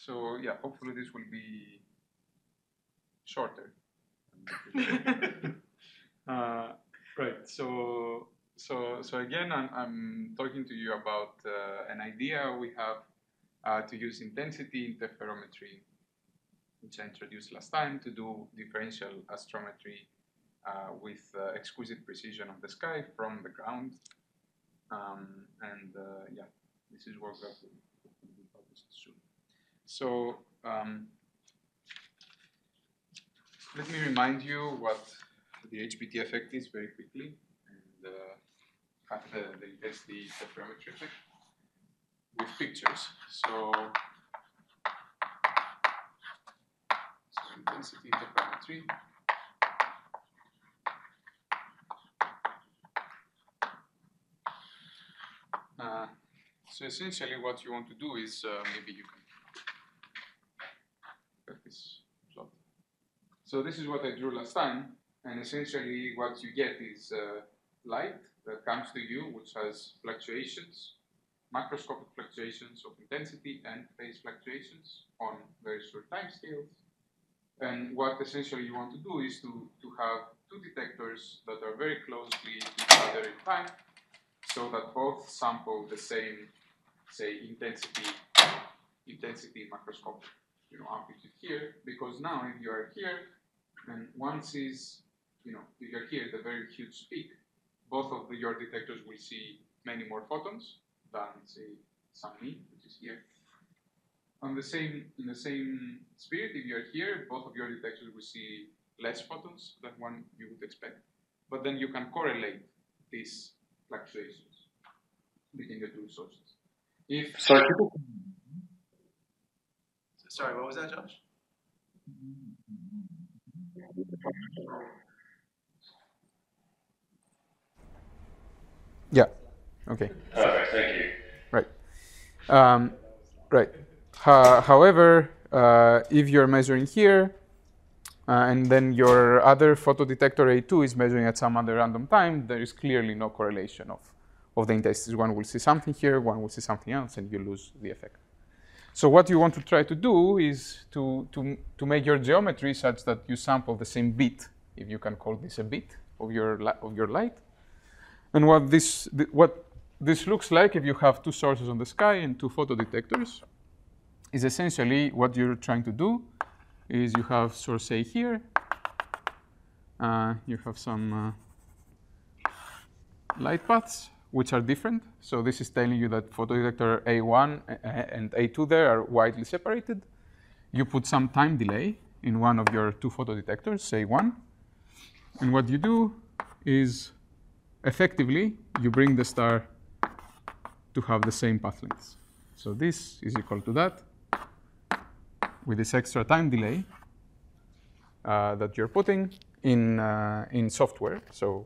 So yeah, hopefully this will be shorter. Right. So again, I'm talking to you about an idea we have to use intensity interferometry, which I introduced last time, to do differential astrometry with exquisite precision of the sky from the ground. Yeah, this is work that will be published soon. So let me remind you what the HBT effect is very quickly, and the intensity interferometry effect with pictures. So intensity interferometry. So essentially what you want to do is, maybe you can get this plot. So this is what I drew last time, and essentially what you get is light that comes to you, which has fluctuations, macroscopic fluctuations of intensity and phase fluctuations on very short time scales. And what essentially you want to do is to have two detectors that are very closely to each other in time, so that both sample the same, say, intensity macroscopic, amplitude here. Because now, if you are here, and one sees, if you're here at a very huge peak, both of your detectors will see many more photons than, say, some mean, which is here. In the same spirit, if you're here, both of your detectors will see less photons than one you would expect. But then you can correlate these fluctuations between the two sources. Sorry, what was that, Josh? Yeah. Okay. Perfect. Thank you. Right. Right. However, if you're measuring here, and then your other photodetector A2 is measuring at some other random time, there is clearly no correlation of the intensities. One will see something here, one will see something else, and you lose the effect. So what you want to try to do is to make your geometry such that you sample the same bit, if you can call this a bit, of your light. And what this looks like, if you have two sources on the sky and two photodetectors, is essentially what you're trying to do is you have source A here, you have some light paths which are different. So this is telling you that photodetector A1 and A2 there are widely separated. You put some time delay in one of your two photodetectors, say 1. And what you do is effectively you bring the star to have the same path lengths. So this is equal to that with this extra time delay that you're putting in software. So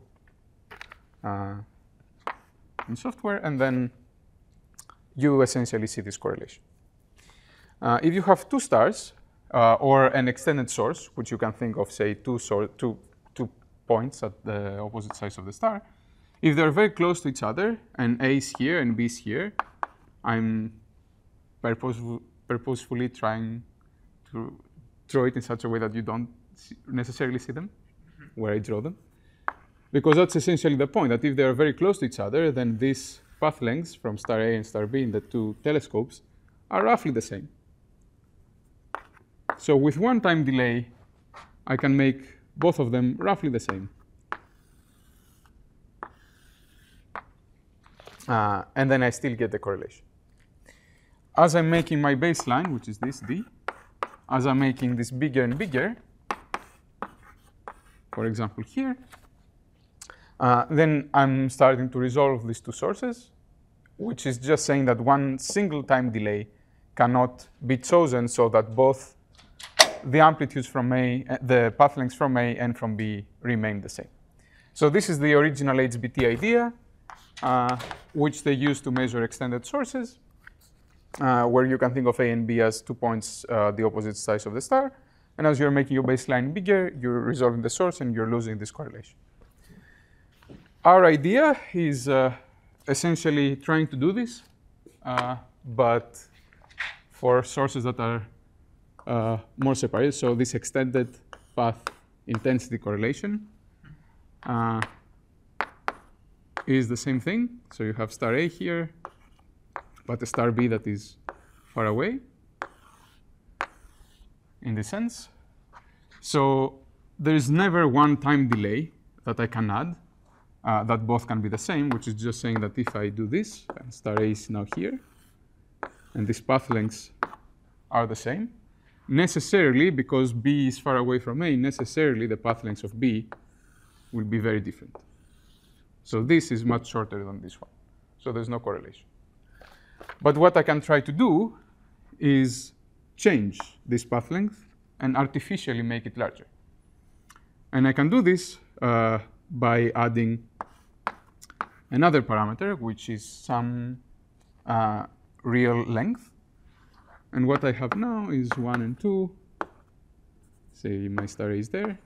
in software, and then you essentially see this correlation. If you have two stars or an extended source, which you can think of, say, two points at the opposite sides of the star, if they're very close to each other, and A is here and B is here, I'm purposefully trying to draw it in such a way that you don't necessarily see them where I draw them. Because that's essentially the point, that if they are very close to each other, then these path lengths from star A and star B in the two telescopes are roughly the same. So with one time delay, I can make both of them roughly the same. And then I still get the correlation. As I'm making my baseline, which is this D, as I'm making this bigger and bigger, for example here, then I'm starting to resolve these two sources, which is just saying that one single time delay cannot be chosen so that both the amplitudes from A, the path lengths from A and from B remain the same. So this is the original HBT idea, which they use to measure extended sources, where you can think of A and B as 2 points the opposite sides of the star. And as you're making your baseline bigger, you're resolving the source and you're losing this correlation. Our idea is essentially trying to do this, but for sources that are more separated. So this extended path intensity correlation is the same thing. So you have star A here, but a star B that is far away in this sense. So there is never one time delay that I can add that both can be the same, which is just saying that if I do this, and star A is now here, and these path lengths are the same, necessarily, because B is far away from A, necessarily the path lengths of B will be very different. So this is much shorter than this one. So there's no correlation. But what I can try to do is change this path length and artificially make it larger. And I can do this by adding another parameter, which is some real length. And what I have now is 1 and 2. Say my star A is there.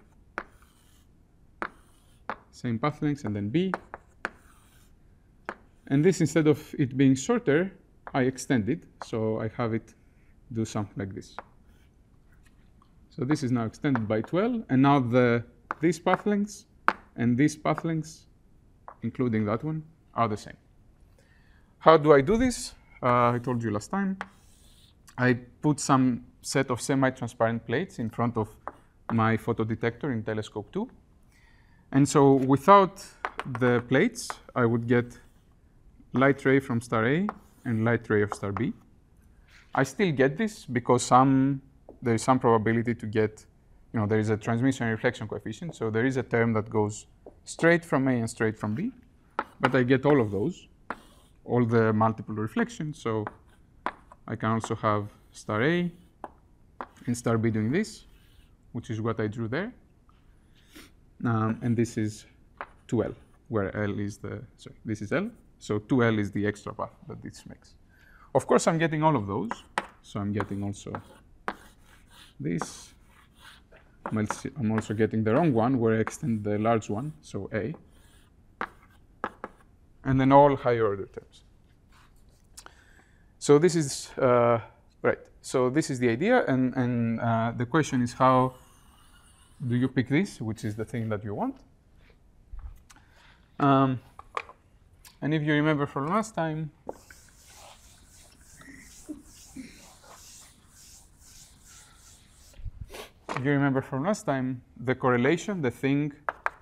Same path lengths, and then B. And this, instead of it being shorter, I extend it. So I have it do something like this. So this is now extended by 12. And now these path lengths and these path lengths, including that one, are the same. How do I do this? I told you last time. I put some set of semi-transparent plates in front of my photodetector in telescope 2. And so without the plates, I would get light ray from star A and light ray of star B. I still get this because there is some probability to get, there is a transmission and reflection coefficient. So there is a term that goes straight from A and straight from B. But I get all of those, all the multiple reflections. So I can also have star A and star B doing this, which is what I drew there. And this is 2L, where L is this is L. So 2L is the extra path that this makes. Of course, I'm getting all of those. So I'm getting also this. I'm also getting the wrong one, where I extend the large one, so A. And then all higher order terms. So this is, right. So this is the idea. And the question is, how do you pick this, which is the thing that you want? And if you remember from last time, the correlation, the thing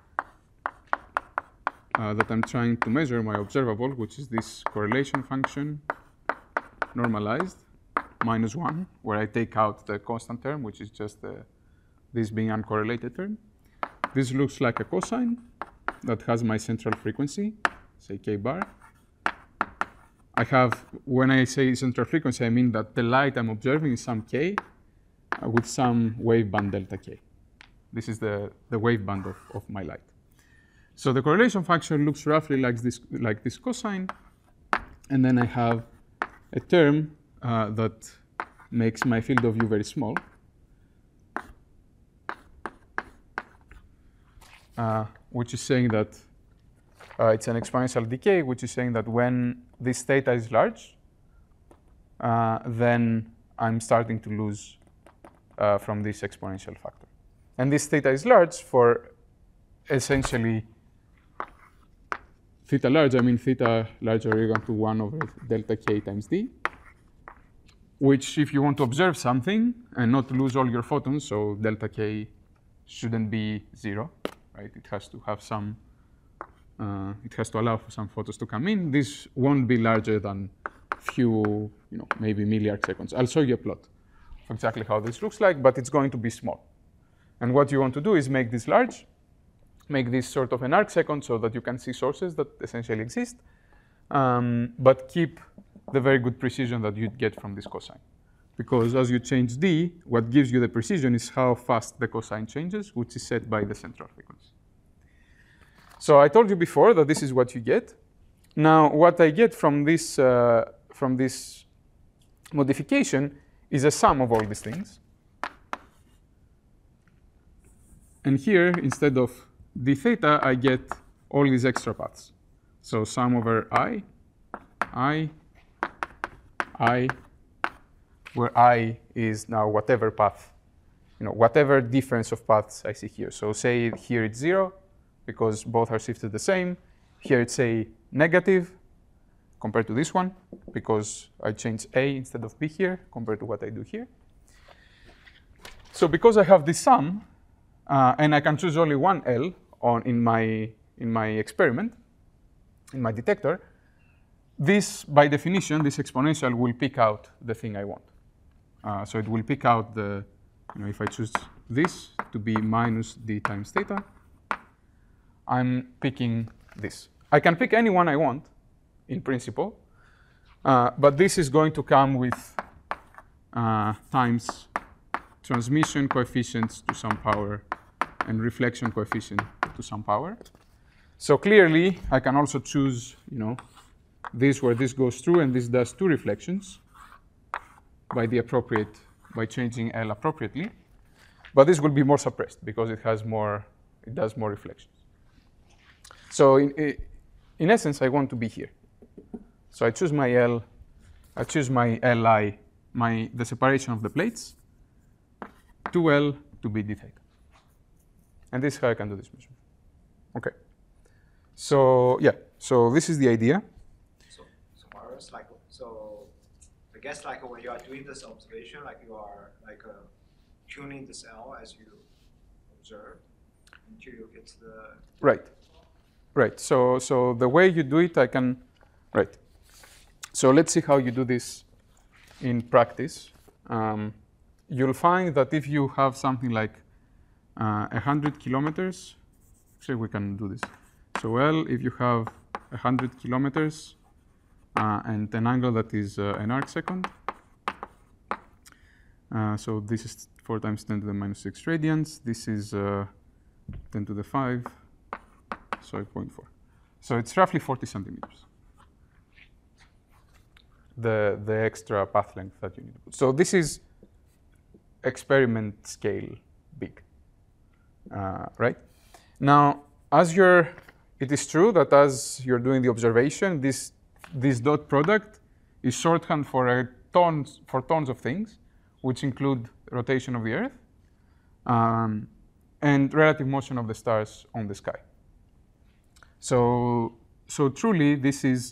that I'm trying to measure, my observable, which is this correlation function normalized, -1, where I take out the constant term, which is just this being uncorrelated term. This looks like a cosine that has my central frequency, say k bar. When I say central frequency, I mean that the light I'm observing is some k with some wave band delta k. This is the wave band of my light. So the correlation function looks roughly like this cosine. And then I have a term that makes my field of view very small. Which is saying that it's an exponential decay, which is saying that when this theta is large, then I'm starting to lose from this exponential factor. And this theta is large for essentially theta large. I mean theta larger equal to 1 over delta k times d, which if you want to observe something and not lose all your photons, so delta k shouldn't be 0. Right? It has to have some, it has to allow for some photons to come in. This won't be larger than few, maybe milliarc seconds. I'll show you a plot of exactly how this looks like, but it's going to be small. And what you want to do is make this large, make this sort of an arc second so that you can see sources that essentially exist, but keep the very good precision that you'd get from this cosine. Because as you change d, what gives you the precision is how fast the cosine changes, which is set by the central frequency. So I told you before that this is what you get. Now, what I get from this modification is a sum of all these things. And here, instead of d theta, I get all these extra paths. So sum over I, where I is now whatever path, whatever difference of paths I see here. So say here it's 0, because both are shifted the same. Here it's a negative compared to this one, because I change A instead of B here compared to what I do here. So because I have this sum, and I can choose only one L in my experiment, in my detector, this, by definition, this exponential will pick out the thing I want. So it will pick out the, if I choose this to be minus d times theta, I'm picking this. I can pick any one I want, in principle, but this is going to come with times transmission coefficients to some power and reflection coefficient to some power. So clearly, I can also choose, this where this goes through and this does 2 reflections by changing L appropriately. But this will be more suppressed because it does more reflections. So in essence, I want to be here. So I choose my L, I choose my Li, the separation of the plates, 2L to be d theta. And this is how I can do this measurement. Okay. So yeah, so this is the idea. So Marius, I guess when you are doing this observation, you are tuning this L as you observe until you get to the Right. So the way you do it, right. So let's see how you do this in practice. You'll find that if you have something like 100 kilometers, actually we can do this. So if you have 100 kilometers and an angle that is an arc second, so this is 4 times 10 to the minus 6 radians. This is 10 to the 5, so 0.4. So it's roughly 40 centimeters, the extra path length that you need to put. So this is experiment scale big, right? Now, it is true that as you're doing the observation, this dot product is shorthand for tons of things, which include rotation of the Earth and relative motion of the stars on the sky. So truly, this is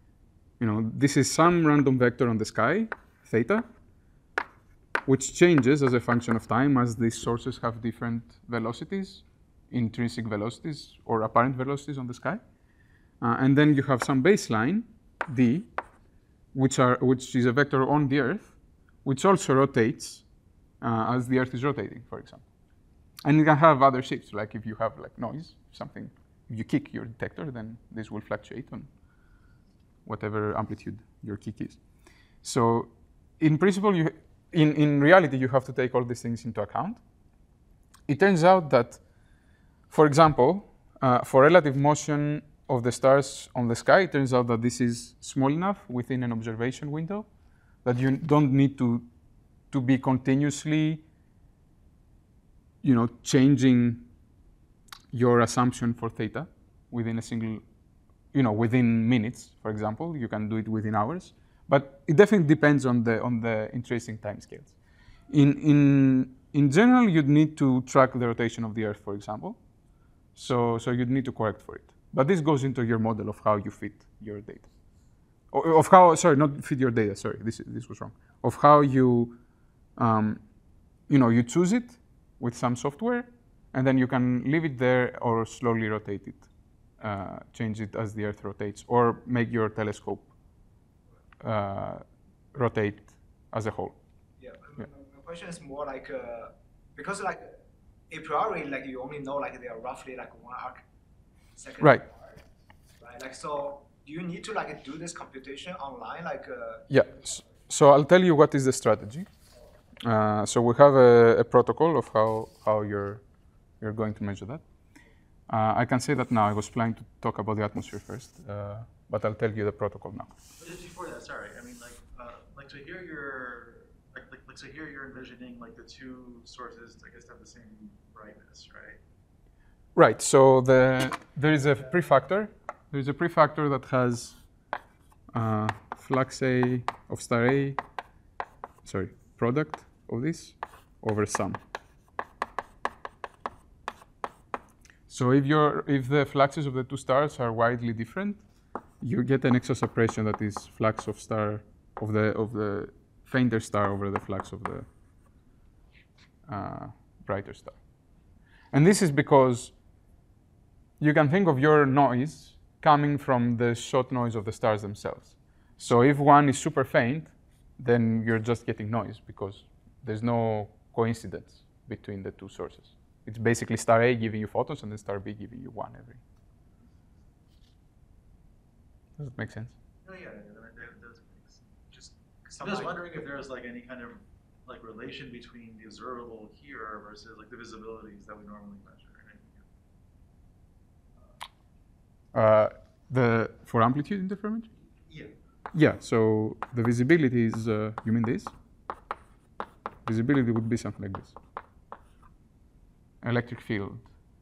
some random vector on the sky, theta, which changes as a function of time as these sources have different velocities, intrinsic velocities or apparent velocities on the sky. And then you have some baseline, d, which is a vector on the Earth, which also rotates as the Earth is rotating, for example. And you can have other shapes, like if you have noise, something. If you kick your detector, then this will fluctuate on whatever amplitude your kick is. So in principle, in reality, you have to take all these things into account. It turns out that, for example, for relative motion of the stars on the sky, it turns out that this is small enough within an observation window that you don't need to be continuously, changing your assumption for theta within a single, within minutes, for example. You can do it within hours. But it definitely depends on the interesting timescales. In general, you'd need to track the rotation of the Earth, for example. So you'd need to correct for it. But this goes into your model of how you fit your data. Of how, sorry, not fit your data, sorry, this was wrong. Of how you, you choose it with some software, and then you can leave it there or slowly rotate it, change it as the Earth rotates, or make your telescope rotate as a whole. Yeah, my question is more because a priori, you only know they are roughly 1 arc second. Right. Right. So do you need to do this computation online? Yeah. So I'll tell you what is the strategy. So we have a protocol of how you're going to measure that. I can say that now. I was planning to talk about the atmosphere first, but I'll tell you the protocol now. But just before that, sorry. I mean, so here you're envisioning the 2 sources, I guess, have the same brightness, right? Right. So there is a prefactor. There is a prefactor that has flux A of star A product of this over sum. So if the fluxes of the two stars are widely different, you get an exosuppression that is flux of the fainter star over the flux of the brighter star. And this is because you can think of your noise coming from the shot noise of the stars themselves. So if one is super faint, then you're just getting noise because there's no coincidence between the two sources. It's basically star A giving you photons and then star B giving you one every. Does it make sense? Oh yeah, that does make sense. I'm just wondering if there's like any kind of like relation between the observable here versus like the visibilities that we normally measure. For amplitude interferometry? Yeah. Yeah, so the visibility is, you mean this? Visibility would be something like this. Electric field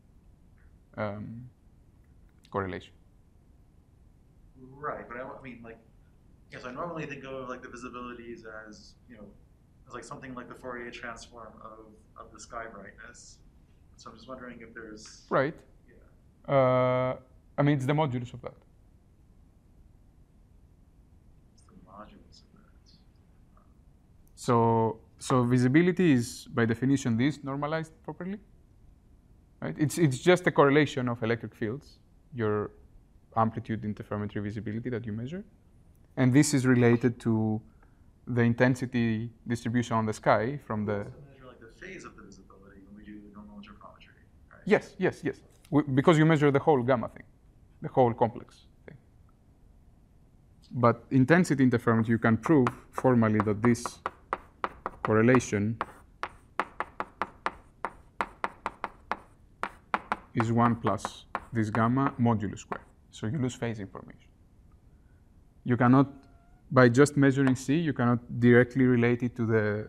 correlation. Right, but I mean, like, yes, I normally think of like the visibilities as, as like something like the Fourier transform of the sky brightness. So I'm just wondering if there's... Right. Yeah. I mean, it's the modulus of that. It's the modulus of that. So visibility is, by definition, this normalized properly. Right? It's just a correlation of electric fields, your amplitude interferometry visibility that you measure. And this is related to the intensity distribution on the sky from the... We also measure like the phase of the visibility when we do normal interferometry, right? Yes. Because you measure the whole gamma thing, the whole complex thing. But intensity interferometry, you can prove formally that this correlation is 1 plus this gamma modulus square. So you lose phase information. You cannot, by just measuring C, you cannot directly relate it to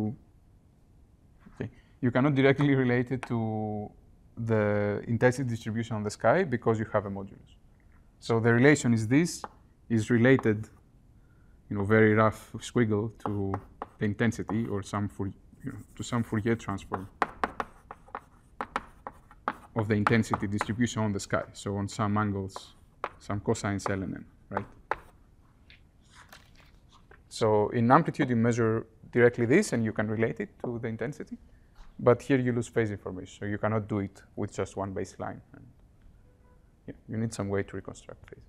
you cannot directly relate it to the intensity distribution on the sky because you have a modulus. So the relation is this, is related, very rough squiggle to the intensity or to some Fourier transform of the intensity distribution on the sky. So on some angles, some cosines ln, right? So in amplitude, you measure directly this, and you can relate it to the intensity. But here you lose phase information, so you cannot do it with just one baseline. And you need some way to reconstruct phases.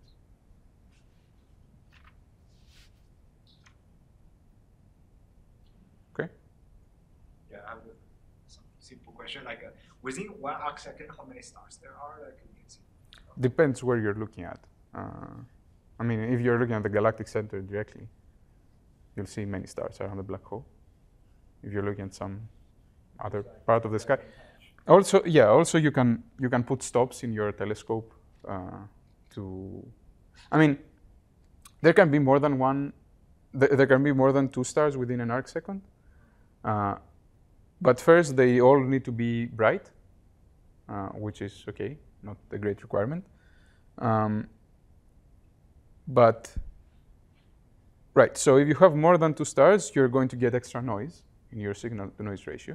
Okay? Yeah, I have some simple question. Like within 1 arcsecond, how many stars there are? Like you can see. Depends where you're looking at. I mean, if you're looking at the galactic center directly, you'll see many stars around the black hole. If you're looking at some other part of the sky. Also, you can put stops in your telescope I mean, there can be more than one. There can be more than 2 stars within an arcsecond. But first, they all need to be bright, which is okay, not a great requirement. Right, so if you have more than 2 stars, you're going to get extra noise in your signal-to-noise ratio.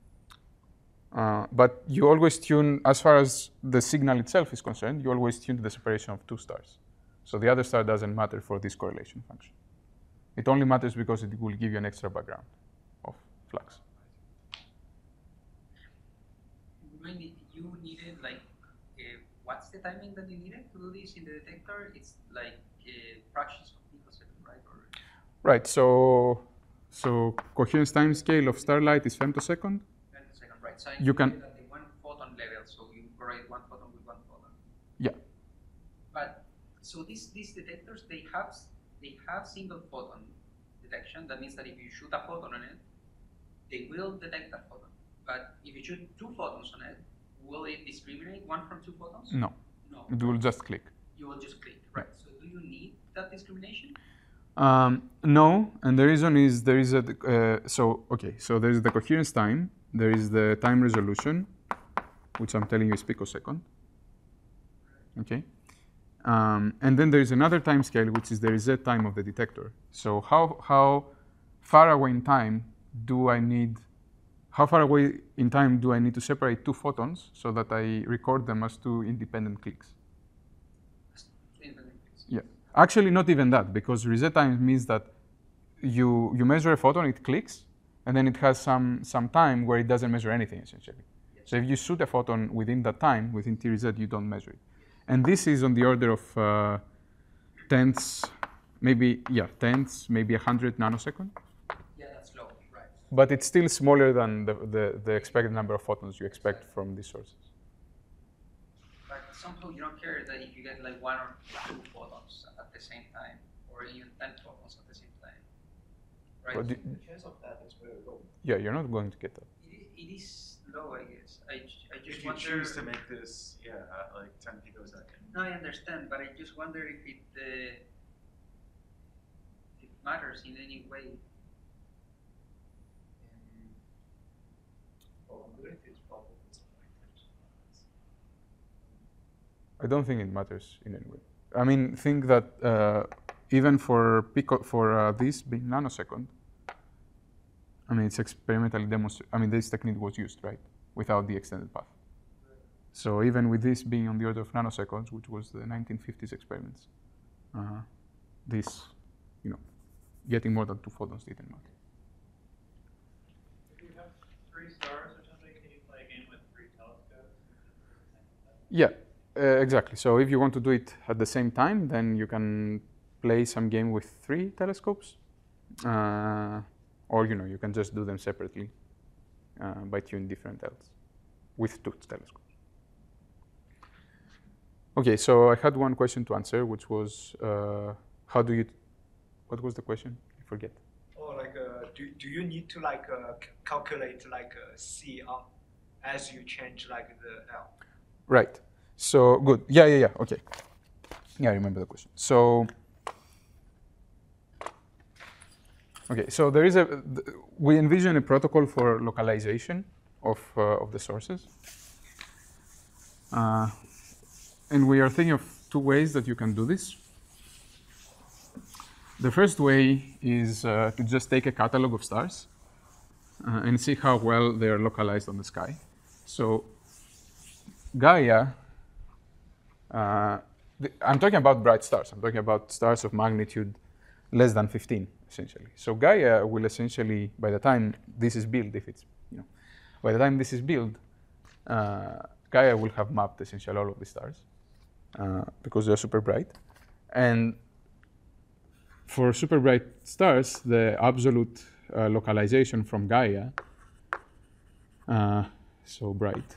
But you always tune, as far as the signal itself is concerned, you always tune to the separation of 2 stars. So the other star doesn't matter for this correlation function. It only matters because it will give you an extra background of flux. You needed what's the timing that you needed to do this in the detector? It's like fractions of picosecond, right? Right. So coherence time scale of starlight is femtosecond. Femtosecond, right? So you can at the 1 photon level, so you correlate 1 photon with 1 photon. Yeah. But so these detectors, they have single photon detection. That means that if you shoot a photon on it, they will detect that photon. But if you shoot 2 photons on it, will it discriminate 1 from 2 photons? No. No. It will just click. You will just click, right? So do you need that discrimination? No, and the reason is there is so there is the coherence time, there is the time resolution, which I'm telling you is picosecond. Okay, and then there is another time scale, which is the reset time of the detector. So how far away in time how far away in time do I need to separate two photons so that I record them as two independent clicks? Yeah, actually not even that, because reset time means that you measure a photon, it clicks, and then it has some time where it doesn't measure anything, essentially. So if you shoot a photon within that time, within T reset, you don't measure it. And this is on the order of tenths, maybe 100 nanosecond. Yeah, that's low, right. But it's still smaller than the expected number of photons you expect from these sources. But somehow you don't care that if you get like 1 or 2 photons at the same time, or even 10 photons at the same time, right? But The chance of that is very low. yeah, you're not going to get that. It is low, I guess. I just If you wonder. choose to make this, at like 10 picosecond. No, I understand, but I just wonder if it matters in any way. Probability is probably something like that. I don't think it matters in any way. I mean, think that even for this being nanosecond, I mean, it's experimentally demonstrated. I mean, this technique was used, right, without the extended path. So even with this being on the order of nanoseconds, which was the 1950s experiments, this, getting more than 2 photons didn't matter. If you have 3 stars or something, can you play a game with 3 telescopes? Yeah, exactly. So if you want to do it at the same time, then you can play some game with 3 telescopes, or you can just do them separately by tuning different Ls with 2 telescopes. Okay, so I had one question to answer, which was what was the question? I forget. Or like, do you need to calculate C as you change the L? Right. So good. Yeah. Okay. Yeah, I remember the question. So okay. So there is we envision a protocol for localization of the sources, and we are thinking of 2 ways that you can do this. The first way is to just take a catalog of stars and see how well they are localized on the sky. So Gaia, I'm talking about bright stars. I'm talking about stars of magnitude less than 15, essentially. So Gaia will essentially, by the time this is built, by the time this is built, Gaia will have mapped essentially all of the stars because they're super bright. And for super bright stars, the absolute localization from Gaia, so bright,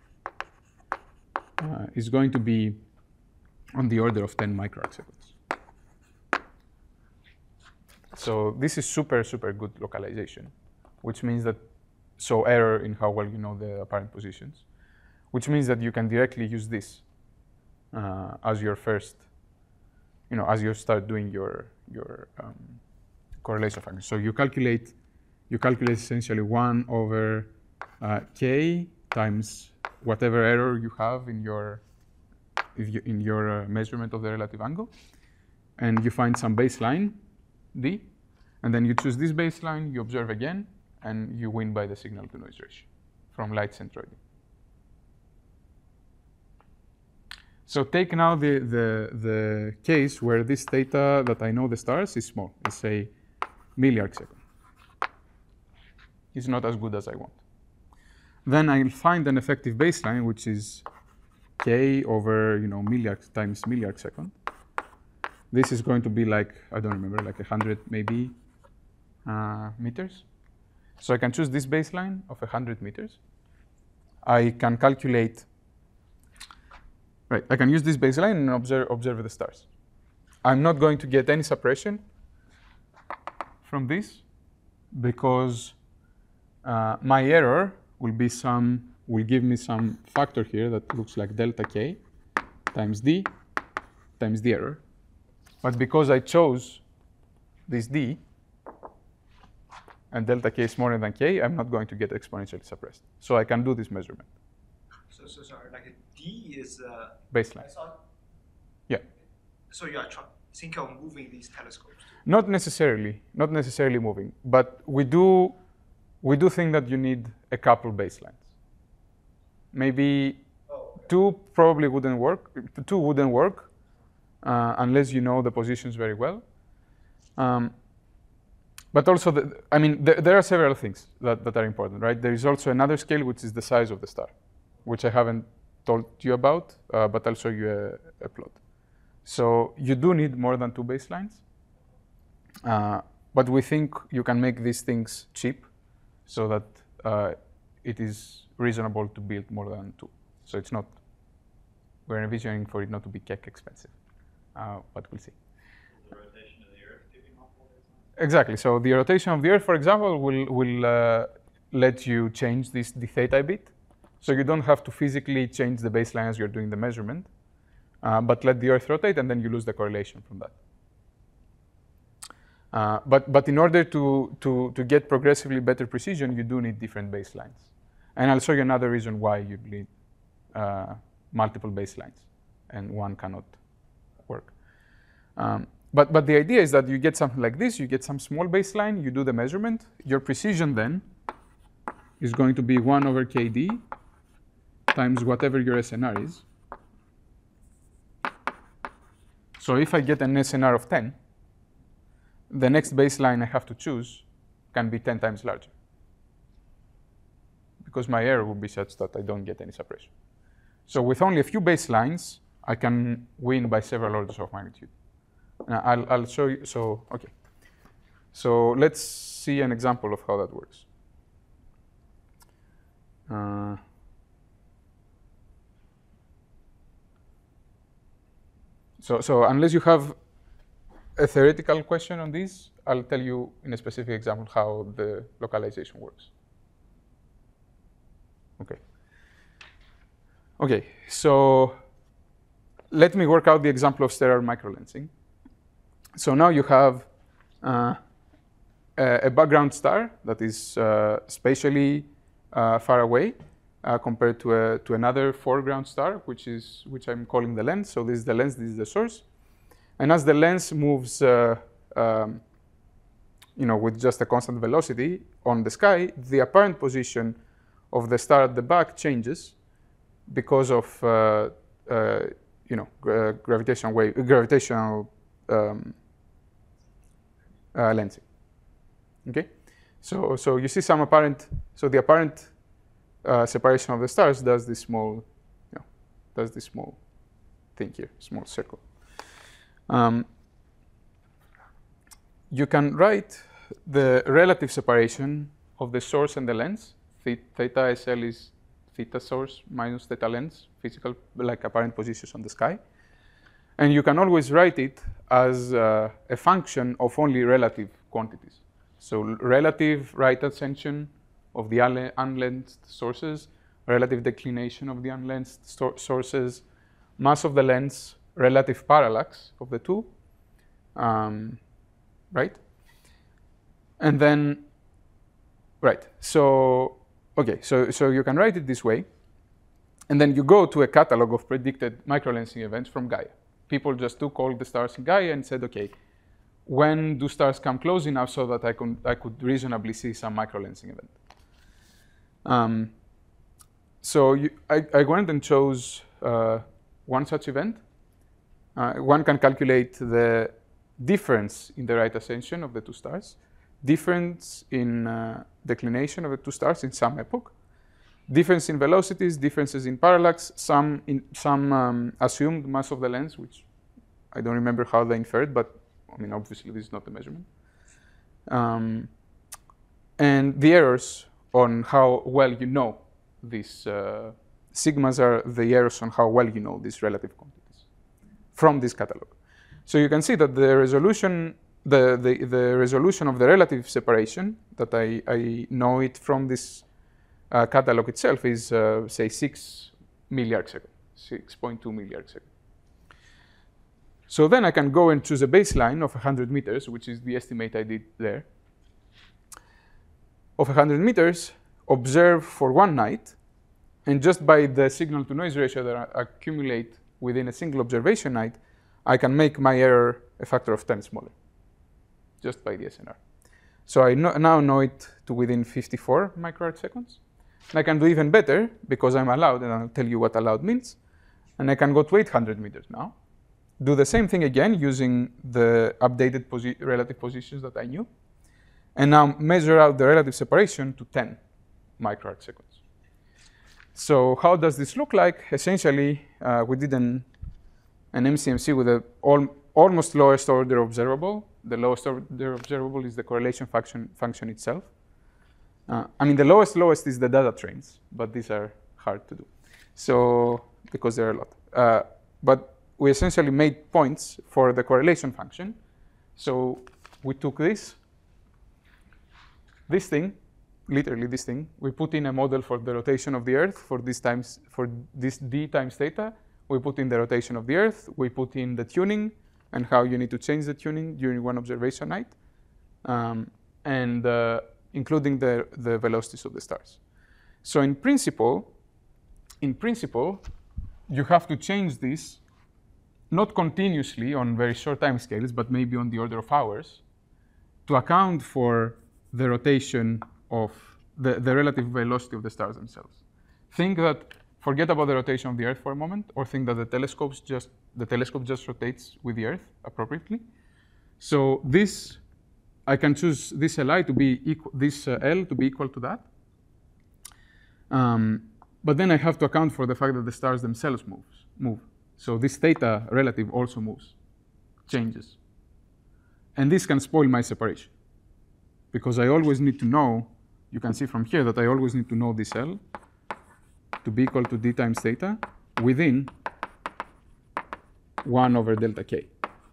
is going to be on the order of 10 microarcseconds. So this is super, super good localization, which means that, so error in how well you know the apparent positions, which means that you can directly use this as your first, as you start doing your correlation factor. So you calculate essentially 1 over k times whatever error you have in your measurement of the relative angle, and you find some baseline d, and then you choose this baseline, you observe again, and you win by the signal to noise ratio from light centroid. So take now the case where this theta that I know the stars is small. Let's say milliarcsecond. It's not as good as I want. Then I'll find an effective baseline, which is k over milliarc times milliarcsecond. This is going to be like, I don't remember, like 100 maybe meters. So I can choose this baseline of 100 meters. I can calculate. Right, I can use this baseline and observe the stars. I'm not going to get any suppression from this because my error will give me some factor here that looks like delta k times d times the error. But because I chose this d and delta k is smaller than k, I'm not going to get exponentially suppressed. So I can do this measurement. So sorry, like D is Baseline. Yeah. So you are thinking of moving these telescopes? Not necessarily moving, but we do think that you need a couple baselines. Maybe two probably wouldn't work. Two wouldn't work unless you know the positions very well. But also, there are several things that are important, right? There is also another scale, which is the size of the star, which I haven't told you about, but I'll show you a plot. So you do need more than two baselines, but we think you can make these things cheap so that it is reasonable to build more than two. So it's not, we're envisioning for it not to be cake expensive, but we'll see. The rotation of the Earth giving multiple baselines? Exactly. So the rotation of the Earth, for example, will let you change the theta a bit. So you don't have to physically change the baseline as you're doing the measurement, but let the Earth rotate, and then you lose the correlation from that. But in order to get progressively better precision, you do need different baselines. And I'll show you another reason why you need multiple baselines, and one cannot work. But the idea is that you get something like this. You get some small baseline. You do the measurement. Your precision then is going to be 1 over kd times whatever your SNR is. So if I get an SNR of 10, the next baseline I have to choose can be 10 times larger, because my error will be such that I don't get any suppression. So with only a few baselines, I can win by several orders of magnitude. Now I'll show you. So okay. So let's see an example of how that works. So unless you have a theoretical question on this, I'll tell you in a specific example how the localization works. Okay, so let me work out the example of stellar microlensing. So now you have a background star that is spatially far away compared to another foreground star, which I'm calling the lens. So this is the lens, this is the source. And as the lens moves, with just a constant velocity on the sky, the apparent position of the star at the back changes because of gravitational lensing. Okay, so you see some apparent. So the apparent separation of the stars does this small thing here, small circle. You can write the relative separation of the source and the lens. Theta SL is theta source minus theta lens, physical, like apparent positions on the sky. And you can always write it as a function of only relative quantities. So relative right ascension of the unlensed sources, relative declination of the unlensed sources, mass of the lens, relative parallax of the two, right? And then, right, so you can write it this way, and then you go to a catalog of predicted microlensing events from Gaia. People just took all the stars in Gaia and said, okay, when do stars come close enough so that I could reasonably see some microlensing event? So I went and chose one such event. One can calculate the difference in the right ascension of the two stars, difference in declination of the two stars in some epoch, difference in velocities, differences in parallax, some assumed mass of the lens, which I don't remember how they inferred, but obviously this is not the measurement. And the errors on how well you know these sigmas are the errors on how well you know these relative quantities from this catalog. So you can see that the resolution, the resolution of the relative separation, that I know it from this catalog itself, is say 6 milliarc second, 6.2 milliarc second. So then I can go and choose a baseline of 100 meters, which is the estimate I did there, of 100 meters, observe for one night, and just by the signal-to-noise ratio that I accumulate within a single observation night, I can make my error a factor of 10 smaller. just by DSNR. So I now know it to within 54 microarc seconds. And I can do even better because I'm allowed, and I'll tell you what allowed means. And I can go to 800 meters now. Do the same thing again using the updated relative positions that I knew. And now measure out the relative separation to 10 microarc seconds. So how does this look like? Essentially, we did an MCMC with an almost lowest order observable. The lowest order observable is the correlation function itself. I mean, the lowest is the data trains, but these are hard to do. So, because there are a lot. But we essentially made points for the correlation function. So we took this thing, literally this thing. We put in a model for the rotation of the Earth for this d times theta. We put in the rotation of the Earth. We put in the tuning and how you need to change the tuning during one observation night, and including the velocities of the stars. So in principle, you have to change this not continuously on very short time scales, but maybe on the order of hours, to account for the rotation of the relative velocity of the stars themselves. Forget about the rotation of the Earth for a moment, or think that the telescope just rotates with the Earth appropriately. So this, I can choose this Li to be equal, this L to be equal to that. But then I have to account for the fact that the stars themselves move. So this theta relative also moves, changes. And this can spoil my separation, because I always need to know, you can see from here that I always need to know this L to be equal to d times theta within 1 over delta k.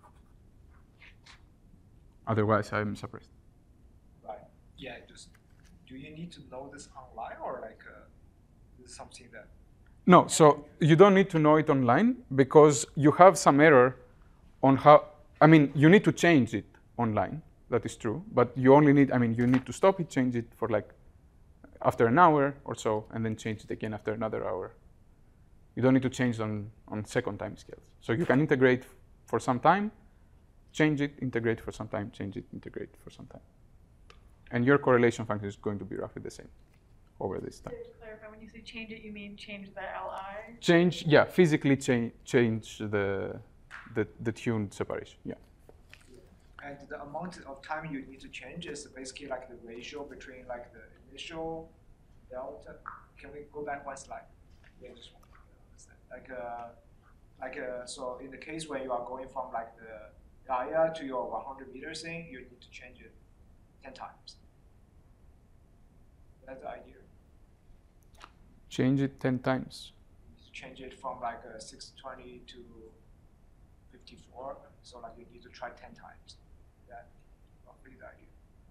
Otherwise, I'm suppressed. Right. Yeah. Just do you need to know this online, or like this is something that? No. So you don't need to know it online because you have some error on how. I mean, you need to change it online. That is true. But you only need. I mean, you need to stop it, change it for like after an hour or so, and then change it again after another hour. You don't need to change on second time scales. So you can integrate for some time, change it, integrate for some time, change it, integrate for some time. And your correlation function is going to be roughly the same over this time. To clarify, when you say change it, you mean change the Li? Change, yeah, physically change the tuned separation, yeah. And the amount of time you need to change is basically like the ratio between like the initial delta. Can we go back one slide? Yeah, just want to understand. So in the case where you are going from like the Gaia to your 100 meter thing, you need to change it 10 times. That's the idea. Change it 10 times. Change it from like 620 to 54. So like you need to try 10 times. That roughly the idea.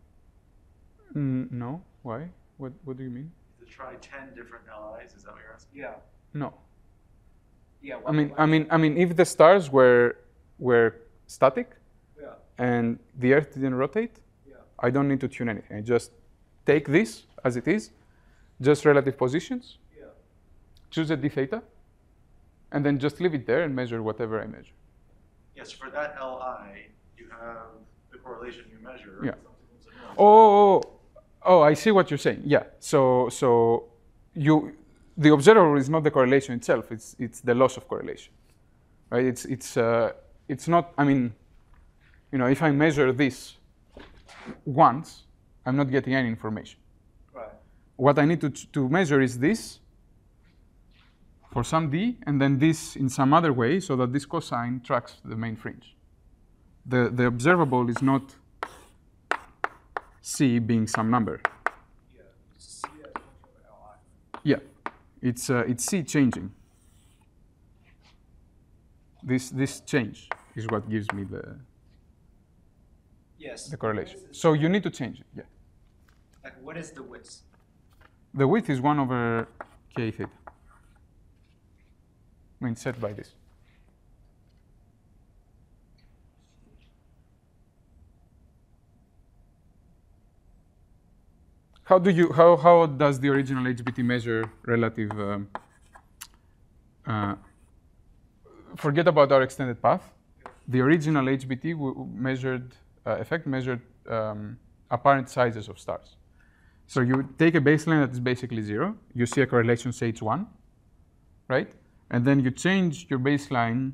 No. Why? What do you mean? To try 10 different LIs, is that what you're asking? Yeah. No. Yeah. I mean, if the stars were static, yeah. and the Earth didn't rotate, Yeah. I don't need to tune anything. I just take this as it is, just relative positions, Yeah. choose a d theta, and then just leave it there and measure whatever I measure. Yes, for that LI, you have the correlation you measure. Yeah. Something that's Oh, I see what you're saying. Yeah. So the observable is not the correlation itself. It's the loss of correlation, right? It's not. I mean, if I measure this once, I'm not getting any information. Right. What I need to measure is this for some d, and then this in some other way, so that this cosine tracks the main fringe. The observable is not c being some number. Yeah. It's C as function of Li. Yeah, it's c changing. This change is what gives me Yes. the correlation. So you need to change it. Yeah. Like what is the width? The width is 1 over k theta. I mean, set by this. How does the original HBT measure relative? Forget about our extended path. The original HBT measured effect measured apparent sizes of stars. So you take a baseline that is basically 0. You see a correlation, say it's 1, right? And then you change your baseline.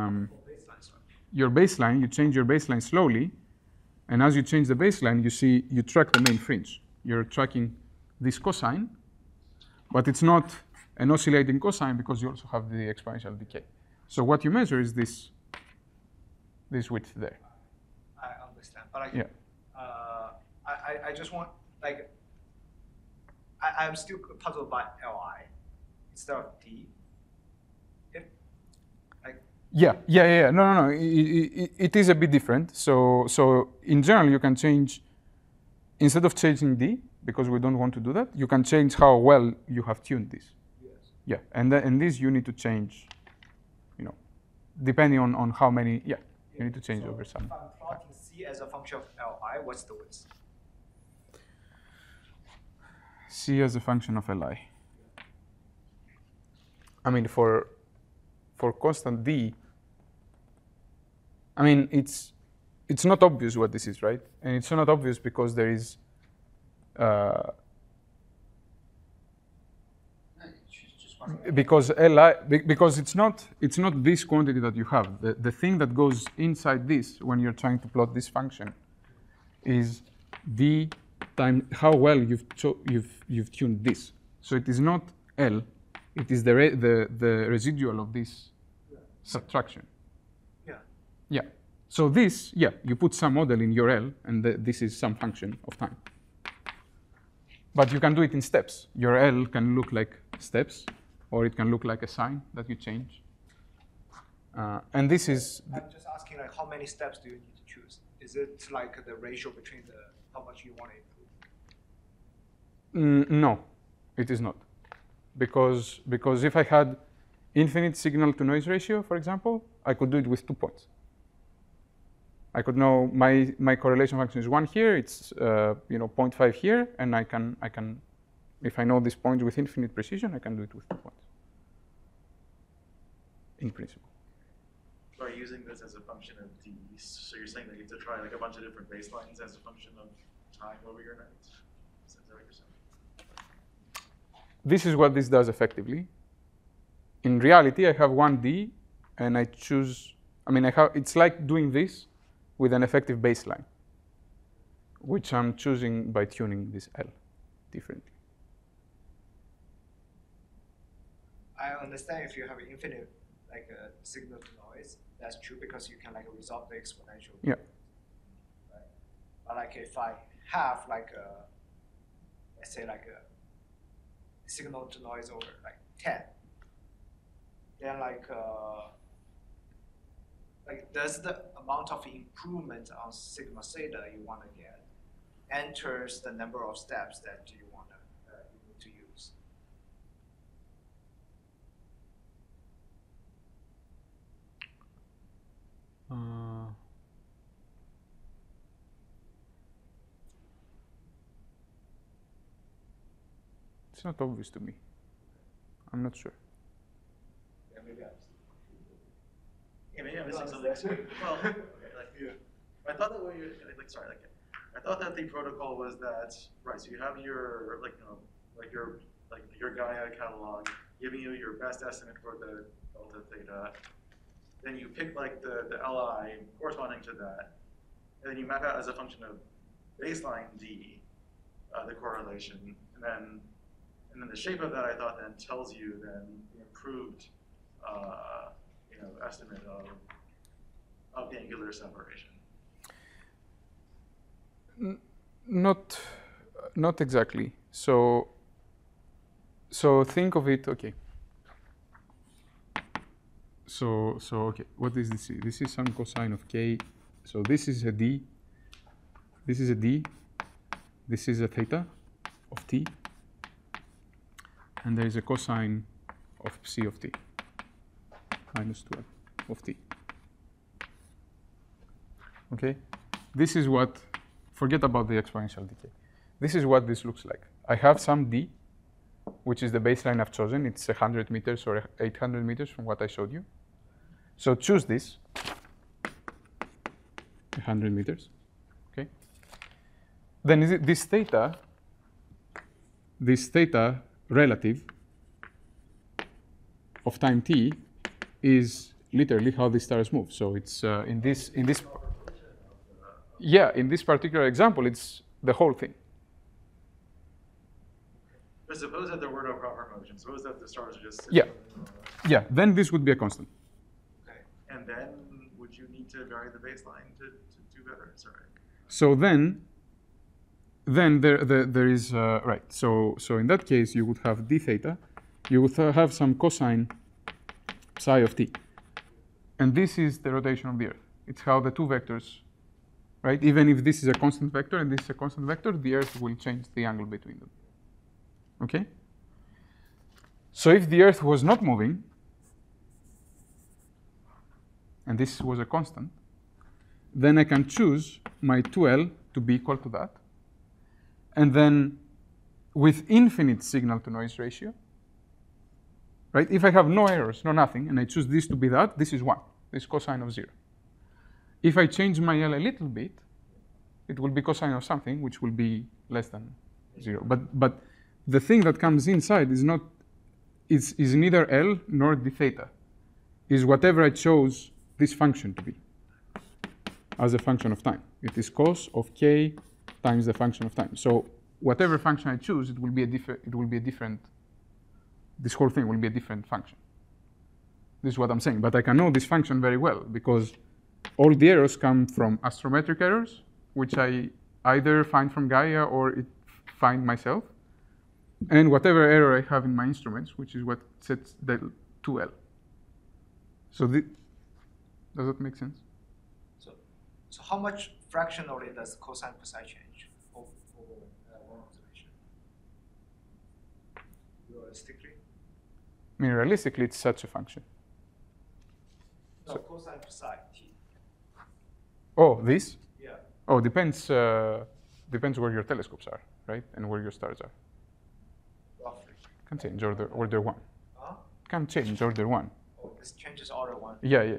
You change your baseline slowly, and as you change the baseline, you track the main fringe. You're tracking this cosine, but it's not an oscillating cosine because you also have the exponential decay. So what you measure is this width there. I understand, but like, Yeah. I just want, like, I'm still puzzled by Li instead of D. Yeah. No. It is a bit different. So in general, you can change, instead of changing D, because we don't want to do that, you can change how well you have tuned this. Yes. Yeah, and this you need to change, depending on how many, you need to change over some. If I'm plotting C as a function of Li, what's the width? C as a function of Li. I mean, for constant D, I mean, it's not obvious what this is, right? And it's not obvious because there is, because Li, because it's not this quantity that you have. The thing that goes inside this when you're trying to plot this function is D times how well you've tuned this. So it is not L. It is the residual of this subtraction. Yeah. So this, you put some model in your L, and this is some function of time. But you can do it in steps. Your L can look like steps, or it can look like a sign that you change. And this is... I'm just asking, like, how many steps do you need to choose? Is it like the ratio between how much you want to improve? No, it is not. Because if I had infinite signal to noise ratio, for example, I could do it with 2 points. I could know my correlation function is 1 here, it's 0.5 here, and I can if I know this point with infinite precision, I can do it with 2 points. In principle. So are you using this as a function of D? So you're saying that you have to try like a bunch of different baselines as a function of time over your night? Is that what you're saying? This is what this does effectively. In reality, I have one D, and I choose. I mean, it's like doing this with an effective baseline, which I'm choosing by tuning this L differently. I understand if you have infinite signal to noise, that's true because you can resolve the exponential. Yeah. Right? But if I have let's say a signal to noise over 10, then does the amount of improvement on sigma theta you want to get enters the number of steps that you want to use? It's not obvious to me. I'm not sure. Yeah, maybe I'm maybe I'm missing something. Well, I thought that I thought that the protocol was that, right, so you have your your Gaia catalog giving you your best estimate for the delta theta. Then you pick the Li corresponding to that, and then you map out as a function of baseline D the correlation, and then the shape of that I thought then tells you then the improved estimate of the angular separation. Not exactly. So think of it. Okay. So okay, what is this? This is some cosine of k. So this is a d. This is a d. This is a theta of t. And there is a cosine of psi of t minus 12 of t. Okay, this is what. Forget about the exponential decay. This is what this looks like. I have some d, which is the baseline I've chosen. It's 100 meters or 800 meters from what I showed you. So choose this, 100 meters. then is it this theta relative of time t is literally how the stars move. So it's in this yeah, in this particular example, it's the whole thing. But suppose that there were no proper motion. Suppose that the stars are just Yeah. Yeah, then this would be a constant. Okay. And then would you need to vary the baseline to do better? Sorry. So then there is right. So in that case, you would have d theta. You would have some cosine psi of t, and this is the rotation of the Earth. It's how the two vectors, right? Even if this is a constant vector and this is a constant vector, the Earth will change the angle between them. Okay. So if the Earth was not moving, and this was a constant, then I can choose my 2L to be equal to that. And then with infinite signal to noise ratio, right? If I have no errors, no nothing, and I choose this to be that, this is 1. This is cosine of 0. If I change my L a little bit, it will be cosine of something, which will be less than 0. But the thing that comes inside is not is neither L nor d theta. Is whatever I chose this function to be as a function of time. It is cos of k times the function of time. So whatever function I choose, it will be a different. This whole thing will be a different function. This is what I'm saying. But I can know this function very well because all the errors come from astrometric errors, which I either find from Gaia or find myself, and whatever error I have in my instruments, which is what sets the 2L. So does that make sense? So how much fractionally does cosine psi change over one observation? Realistically? I mean, realistically, it's such a function. No, cosine psi t. Oh, this? Yeah. Oh, depends where your telescopes are, right? And where your stars are. Roughly. Can change order 1. Huh? Can change order 1. Oh, this changes order 1. Yeah.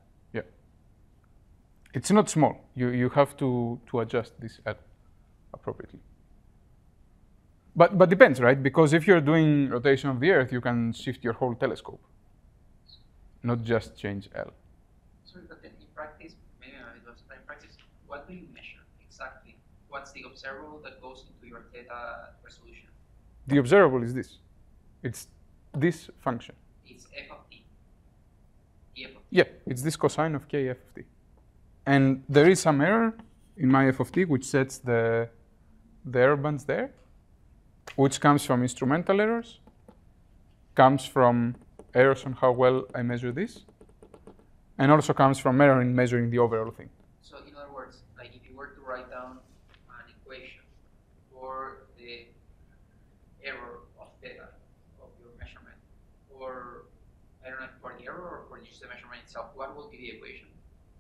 It's not small. You have to adjust this appropriately. But depends, right? Because if you're doing rotation of the Earth, you can shift your whole telescope, not just change L. Sorry, but then in practice, maybe it was in practice, what do you measure exactly? What's the observable that goes into your theta resolution? The observable is this. It's this function. It's f of t. F of t. Yeah, it's this cosine of k f of t. And there is some error in my f of t, which sets the error bands there, which comes from instrumental errors, comes from errors on how well I measure this, and also comes from error in measuring the overall thing. So in other words, like if you were to write down an equation for the error of theta of your measurement, or I don't know for the error or for just the measurement itself, what will be the equation?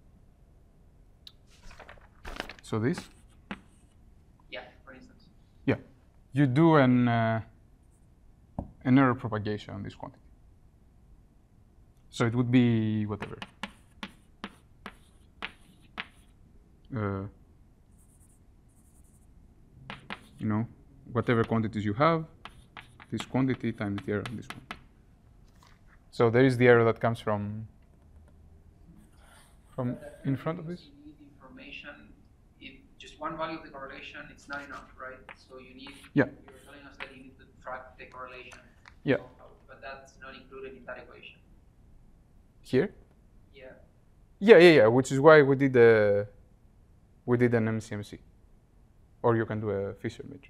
So this? Yeah, for instance. Yeah. You do an error propagation on this quantity. So it would be whatever. Whatever quantities you have, this quantity times the error on this one. So there is the error that comes from in front of this. You need information. If just one value of the correlation, it's not enough, right? So you need. Yeah. You're telling us that you need to track the correlation. Yeah. Somehow, but that's not included in that equation. Here? Yeah. Yeah. Which is why we did an MCMC, or you can do a Fisher matrix.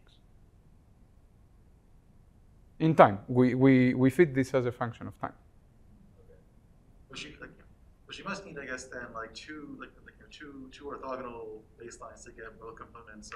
In time, we fit this as a function of time. But she must need, I guess, then like two orthogonal baselines to get both components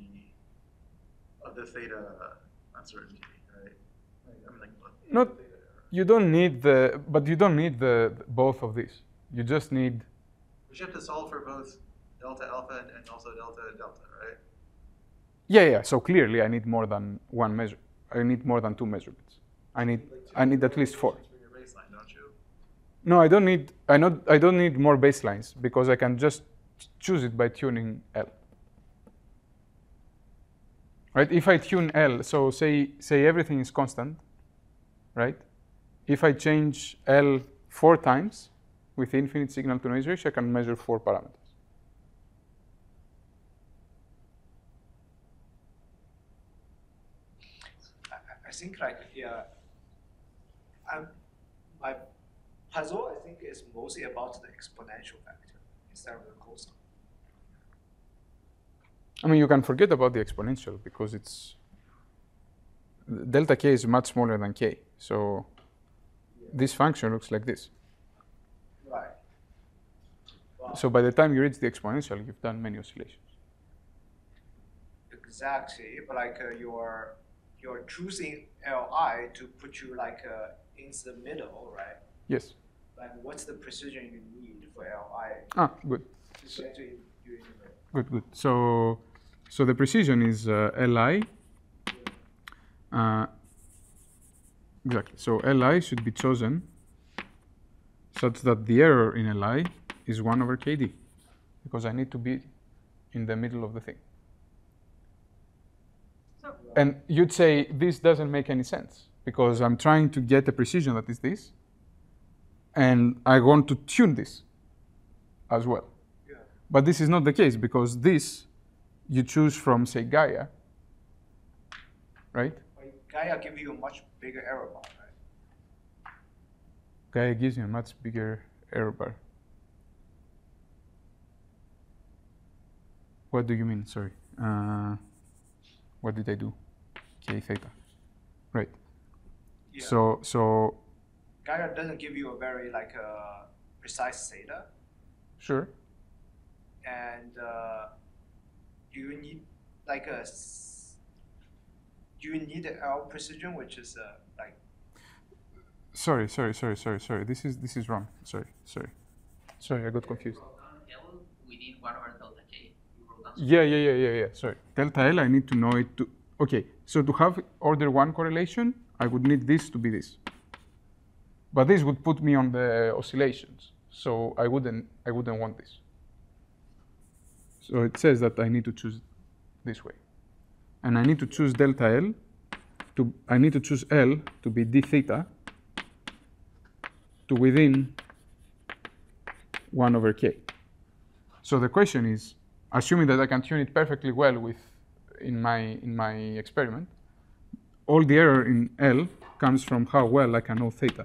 of the theta uncertainty, right? I mean, Not. You don't need the both of these. You just need. We should have to solve for both delta alpha and also delta delta, right? Yeah. So clearly, I need more than one measure. I need more than two measurements. I need at least 4. For your baseline, don't you? No, I don't need. I don't need more baselines because I can just choose it by tuning L. right? If I tune L, so say everything is constant, right? If I change L 4 times with infinite signal to noise ratio, I can measure 4 parameters. I think like, yeah, my puzzle, I think, is mostly about the exponential factor instead of the cosine. I mean, you can forget about the exponential because it's delta k is much smaller than k. So this function looks like this. Right. Wow. So by the time you reach the exponential, you've done many oscillations. Exactly, but like you're choosing Li to put you like in the middle, right? Yes. Like what's the precision you need for Li Ah, good. to get you in the middle? Good, good. So the precision is Li. Exactly. So Li should be chosen such that the error in Li is 1 over kd, because I need to be in the middle of the thing. So, And you'd say this doesn't make any sense because I'm trying to get a precision that is this, and I want to tune this as well. Yeah. But this is not the case because this you choose from, say, Gaia, right? Like, Gaia give you a much bigger error bar, right? Gaia gives you a much bigger error bar. What do you mean? Sorry. What did I do? K theta. Right. Yeah. So Gaia doesn't give you a very like precise theta, sure. and you need like you need the L precision, which is like Sorry. This is wrong. Sorry, I got confused. You wrote down L within 1 over delta K. You wrote down Yeah. Sorry. Delta L, I need to know it to. Okay, so to have order 1 correlation, I would need this to be this. But this would put me on the oscillations, so I wouldn't want this. So it says that I need to choose this way, and I need to choose delta L. I need to choose L to be d theta to within 1 over k. So the question is, assuming that I can tune it perfectly well in my experiment, all the error in L comes from how well I can know theta.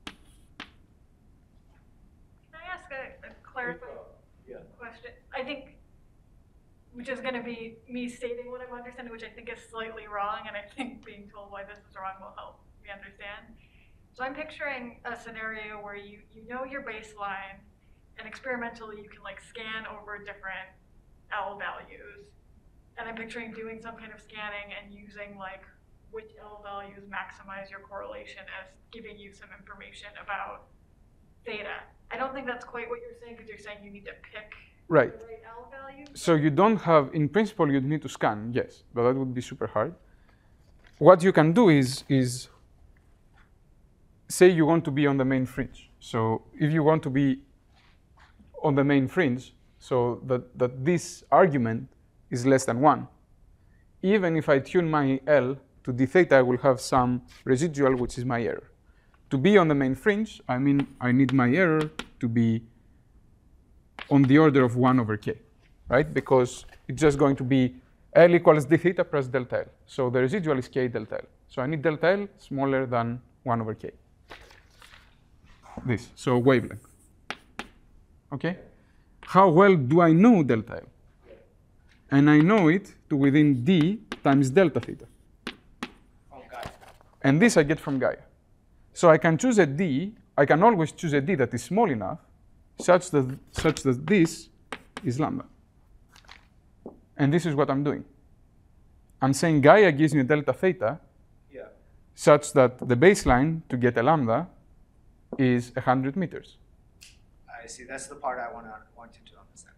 can I ask a clarifying yeah. question? I think, which is going to be me stating what I'm understanding, which I think is slightly wrong, and I think being told why this is wrong will help me understand. So I'm picturing a scenario where you know your baseline, and experimentally you can like scan over different L values. And I'm picturing doing some kind of scanning and using like which L values maximize your correlation as giving you some information about theta. I don't think that's quite what you're saying because you're saying you need to pick Right. the right L value. So you don't have, in principle, you'd need to scan, yes, but that would be super hard. What you can do is say you want to be on the main fringe. So if you want to be on the main fringe, so that this argument is less than 1, even if I tune my L to d theta, I will have some residual, which is my error. To be on the main fringe, I mean I need my error to be on the order of 1 over k, right? Because it's just going to be L equals d theta plus delta L. So the residual is k delta L. So I need delta L smaller than 1 over k. This, so wavelength. Okay? How well do I know delta L? And I know it to within d times delta theta. From Gaia. And this I get from Gaia. So I can choose a d, I can always choose a d that is small enough such that this is lambda. And this is what I'm doing. I'm saying Gaia gives me a delta theta Yeah. such that the baseline to get a lambda is 100 meters. I see. That's the part I wanted to understand.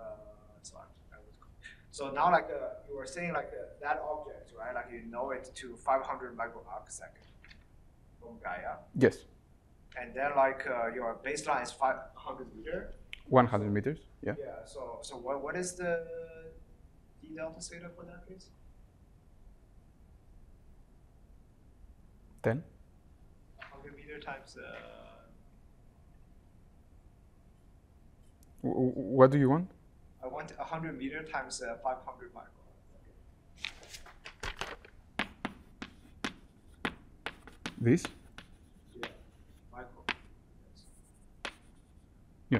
So now, like you were saying, like that object, right? Like you know it to 500 microarcsecond from Gaia, Yes, and then like your baseline is 500 meter. 100 meters, yeah. Yeah. So what is the d delta theta for that case? 10. 100 meter times. What do you want? I want 100 meter times 500 micron. This? Yeah, micro. Yeah. Yes.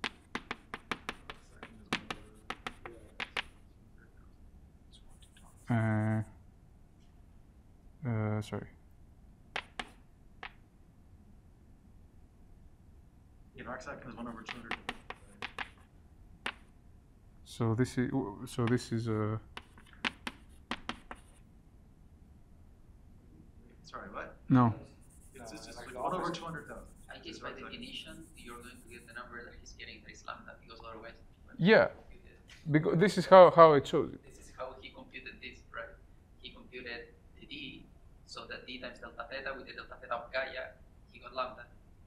Sorry. Yeah, an arc second is 1/200. So this is Sorry, what? no. It's just like like the 1/200,000. I guess by definition, you're going to get the number that he's getting that is lambda, because otherwise, Yeah, because this is how it shows it. this is how he computed this, right? He computed the d, so that d times delta theta with the delta theta of Gaia, he got lambda.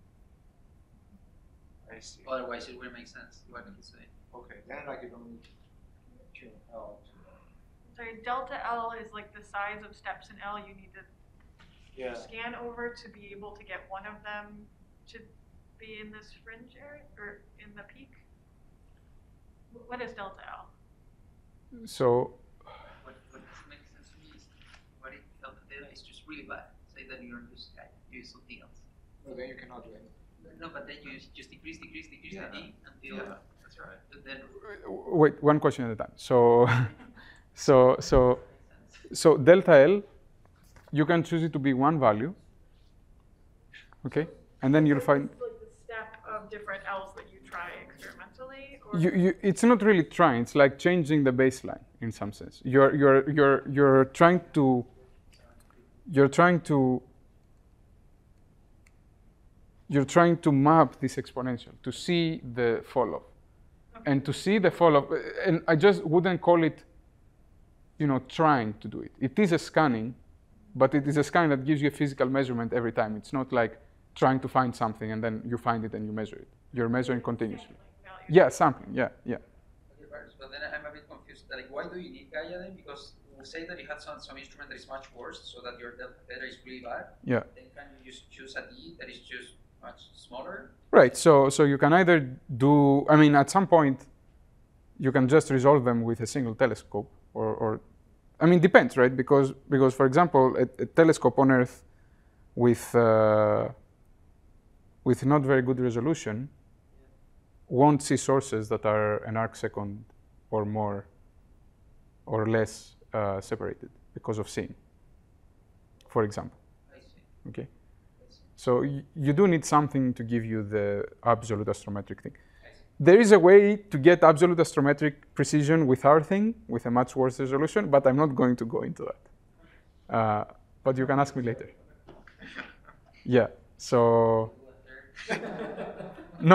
I see. Otherwise, it wouldn't make sense what he's saying. Okay, then like you don't need to tune L to. Sorry, delta L is like the size of steps in L you need to Yeah. scan over to be able to get one of them to be in this fringe area or in the peak. What is delta L? So What doesn't make sense to me is what if delta theta is just really bad? Say that you don't use Gaia, you use something else. No, then you cannot do anything. No, but then you just decrease Yeah. the d until Yeah, that's right. then wait, one question at a time. So delta L, you can choose it to be one value. Okay, and then you'll find like the step of different L's that you try experimentally, or it's not really trying. It's like changing the baseline in some sense. You're trying to map this exponential to see the fall off, and to see the fall off. And I just wouldn't call it, trying to do it. It is a scanning, but it is a scanning that gives you a physical measurement every time. It's not like trying to find something and then you find it and you measure it. You're measuring continuously. values. Yeah, sampling. Yeah. Okay, but then I'm a bit confused. Like, why do you need Gaia then? Because we say that you had some instrument that is much worse, so that your delta theta is really bad. Yeah. Then can you just choose a d that is just much smaller? Right. So you can either do. I mean, at some point, you can just resolve them with a single telescope, or I mean, depends, right? Because for example, a telescope on Earth with not very good resolution won't see sources that are an arc second or more or less separated because of seeing, for example. I see. Okay. I see. So you do need something to give you the absolute astrometric thing. I see. There is a way to get absolute astrometric precision with our thing, with a much worse resolution, but I'm not going to go into that. But you can ask me later. Yeah. So no.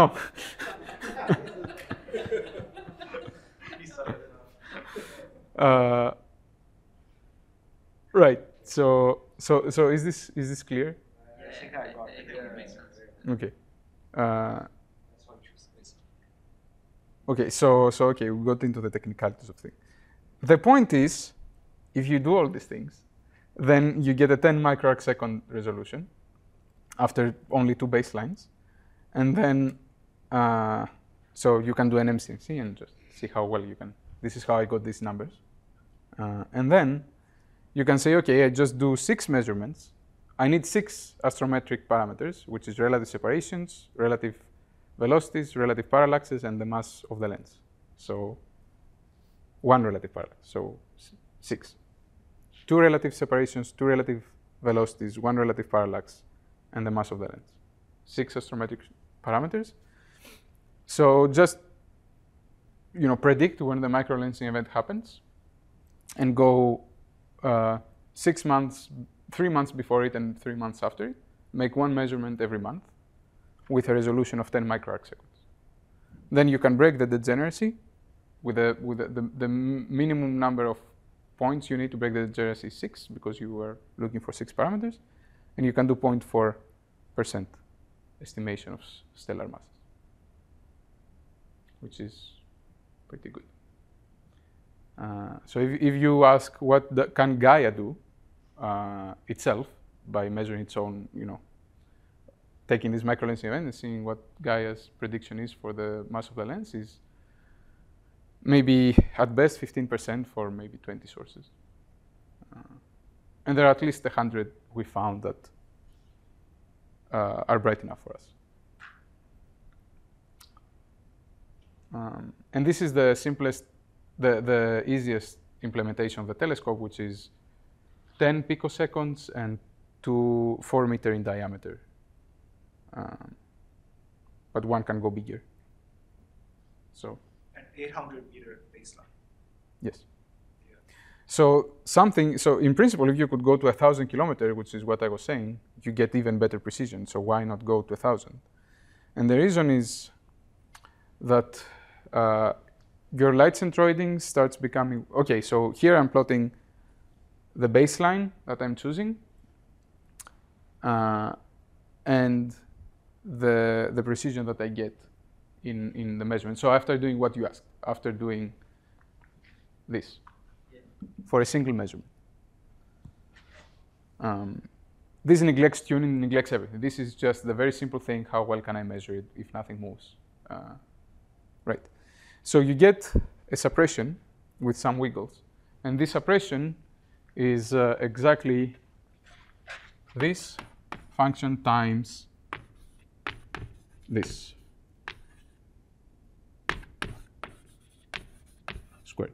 He said it enough. Right. So is this clear? I think I got it. think it makes sense. Okay. That's why I choose this. Okay. So okay, we got into the technicalities of things. The point is, if you do all these things, then you get a 10 microarc second resolution after only 2 baselines, and then so you can do an MCMC and just see how well you can. This is how I got these numbers, and then you can say, okay, I just do 6 measurements. I need 6 astrometric parameters, which is relative separations, relative velocities, relative parallaxes, and the mass of the lens. So 1 relative parallax, so 6. 2 relative separations, 2 relative velocities, 1 relative parallax, and the mass of the lens. 6 astrometric parameters. So just predict when the microlensing event happens, and go 6 months, 3 months before it and 3 months after it. Make 1 measurement every month with a resolution of 10 microarc seconds. Then you can break the degeneracy with the minimum number of points you need to break the degeneracy 6, because you were looking for 6 parameters, and you can do 0.4% estimation of stellar masses, which is pretty good. So if you ask what can Gaia do itself, by measuring its own, taking this microlensing event and seeing what Gaia's prediction is for the mass of the lens is maybe at best 15% for maybe 20 sources. And there are at least 100 we found that are bright enough for us. And this is the simplest, the easiest implementation of the telescope, which is 10 picoseconds and 4 meter in diameter. But one can go bigger. So. An 800-meter baseline. Yes. Yeah. So in principle, if you could go to 1,000 kilometers, which is what I was saying, you get even better precision. So why not go to 1,000? And the reason is that your light centroiding starts becoming, okay, so here I'm plotting the baseline that I'm choosing and the precision that I get in the measurement. So after doing what you asked, after doing this for a single measurement. This neglects tuning, neglects everything. This is just the very simple thing, how well can I measure it if nothing moves? Right. So you get a suppression with some wiggles. And this suppression is exactly this function times this squared.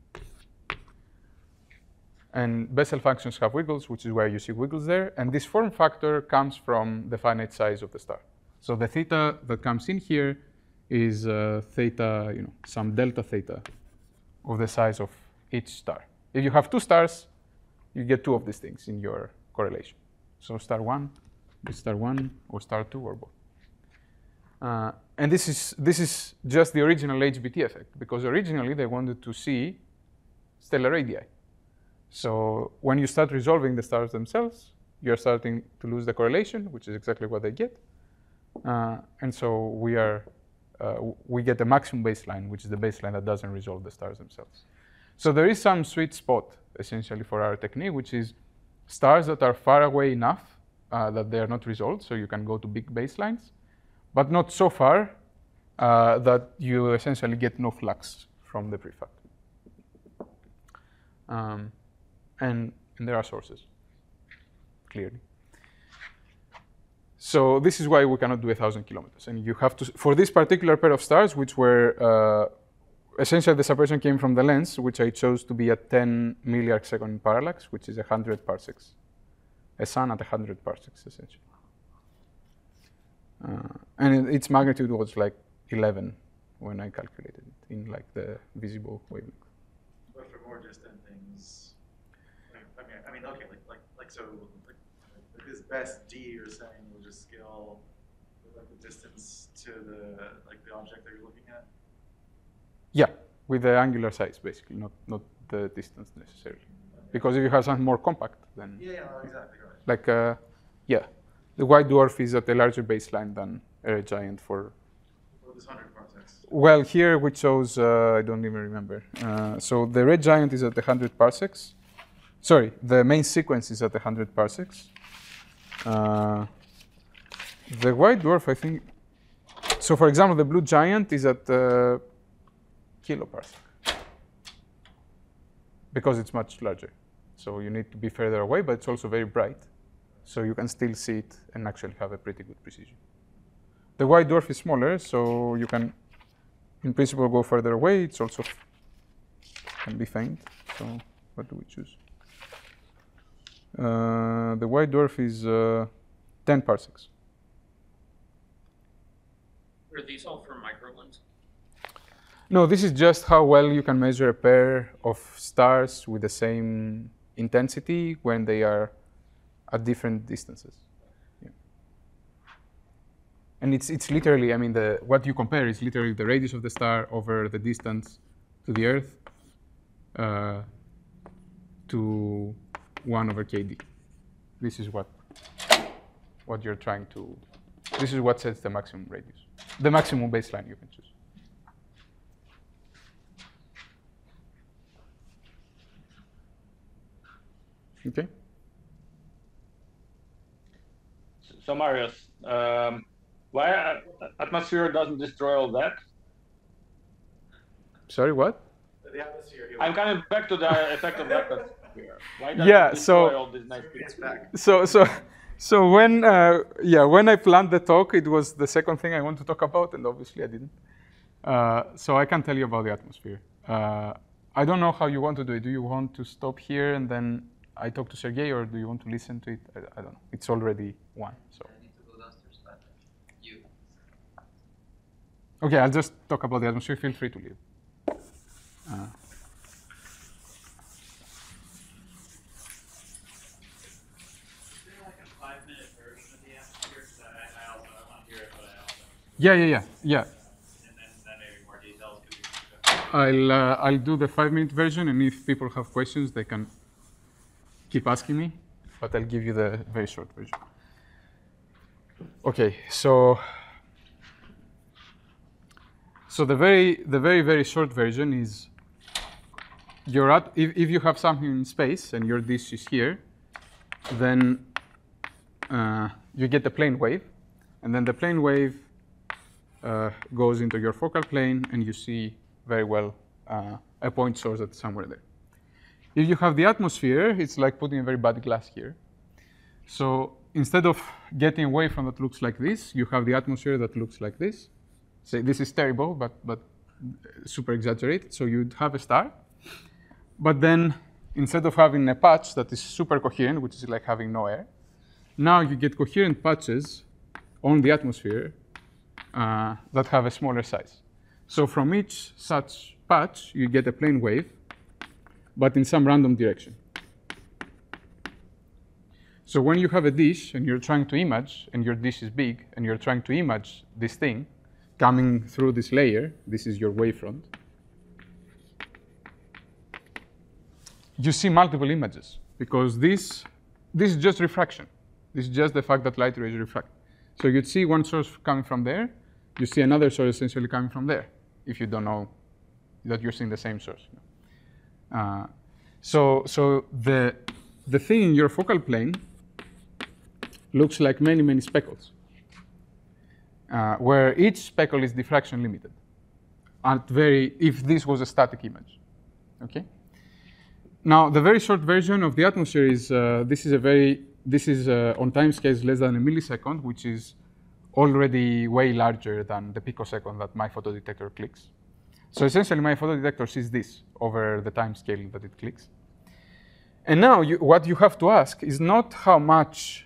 And Bessel functions have wiggles, which is why you see wiggles there. And this form factor comes from the finite size of the star. So the theta that comes in here is theta, some delta theta of the size of each star. If you have two stars, you get two of these things in your correlation. So star 1 with star 1 or star 2 or both. And this is just the original HBT effect, because originally they wanted to see stellar radii. So when you start resolving the stars themselves, you're starting to lose the correlation, which is exactly what they get. And so we get the maximum baseline, which is the baseline that doesn't resolve the stars themselves. So there is some sweet spot, essentially, for our technique, which is stars that are far away enough that they are not resolved, so you can go to big baselines, but not so far that you essentially get no flux from the prefab. And there are sources, clearly. So this is why we cannot do 1,000 kilometers. And you have to, for this particular pair of stars, which were, essentially the suppression came from the lens, which I chose to be at 10 milliarc second parallax, which is 100 parsecs. A sun at 100 parsecs, essentially. And its magnitude was like 11 when I calculated it in like the visible wavelength. But for more distant things, I mean, okay, so this best D you're saying will just scale with like the distance to the object that you're looking at? Yeah, with the angular size, basically, not the distance necessarily. Because if you have something more compact, then Yeah, exactly right. like yeah, the white dwarf is at a larger baseline than a red giant for. For this 100 parsecs. Well, here we chose I don't even remember. So the red giant is at 100 parsecs. Sorry, the main sequence is at 100 parsecs. The white dwarf, I think. So, for example, the blue giant is at kiloparsec because it's much larger. So you need to be further away, but it's also very bright. So you can still see it and actually have a pretty good precision. The white dwarf is smaller, so you can, in principle, go further away. It's also can be faint. So what do we choose? The white dwarf is 10 parsecs. Are these all for microlens? No, this is just how well you can measure a pair of stars with the same intensity when they are at different distances. Yeah. And it's literally, I mean, what you compare is literally the radius of the star over the distance to the Earth to 1 over kd. This is what you're trying to, this is what sets the maximum radius, the maximum baseline you can choose. Okay. So Marius, why atmosphere doesn't destroy all that? Sorry, what? The atmosphere. I'm coming back to the effect of the atmosphere. Why doesn't Yeah, it destroy so- all these nice It's pictures? back. So when I planned the talk, it was the second thing I want to talk about, and obviously I didn't. So I can't tell you about the atmosphere. I don't know how you want to do it. Do you want to stop here and then I talk to Sergey, or do you want to listen to it? I don't know. It's already 1. So I need to go downstairs, but you. okay, I'll just talk about the atmosphere. Feel free to leave. Is there like a 5-minute version of the atmosphere? Because I want to hear it, but I also. Yeah. And then maybe more details could be. I'll do the 5-minute version, and if people have questions, they can keep asking me. But I'll give you the very short version. Okay, so the very short version is if you have something in space and your dish is here, then you get the plane wave, and then the plane wave goes into your focal plane, and you see very well a point source that's somewhere there. If you have the atmosphere, it's like putting a very bad glass here. So instead of getting a wave that looks like this, you have the atmosphere that looks like this. So this is terrible, but super exaggerated. So you'd have a star. But then instead of having a patch that is super coherent, which is like having no air, now you get coherent patches on the atmosphere that have a smaller size. So from each such patch, you get a plane wave, but in some random direction. So when you have a dish and you're trying to image, and your dish is big, and you're trying to image this thing coming through this layer, this is your wavefront, you see multiple images, because this is just refraction. This is just the fact that light rays refract. So you'd see one source coming from there, you see another source essentially coming from there, if you don't know that you're seeing the same source. So the thing in your focal plane looks like many speckles, where each speckle is diffraction limited. If this was a static image, okay. Now the very short version of the atmosphere is this is on time scales less than a millisecond, which is already way larger than the picosecond that my photodetector clicks. So essentially, my photodetector sees this over the time scale that it clicks. And now what you have to ask is not how much,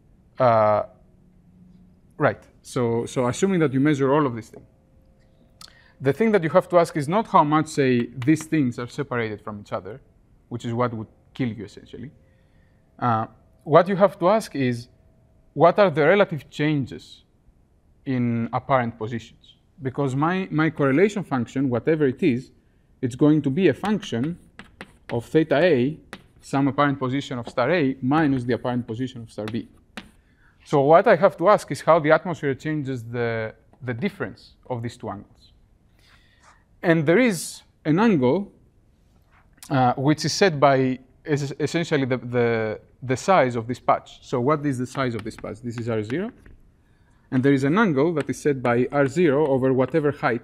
right, so assuming that you measure all of these things, the thing that you have to ask is not how much, say, these things are separated from each other, which is what would kill you, essentially. What you have to ask is, what are the relative changes in apparent positions? Because my correlation function, whatever it is, it's going to be a function of theta A, some apparent position of star A, minus the apparent position of star B. So what I have to ask is how the atmosphere changes the difference of these two angles. And there is an angle which is set by essentially the size of this patch. So what is the size of this patch? This is R0. And there is an angle that is set by R0 over whatever height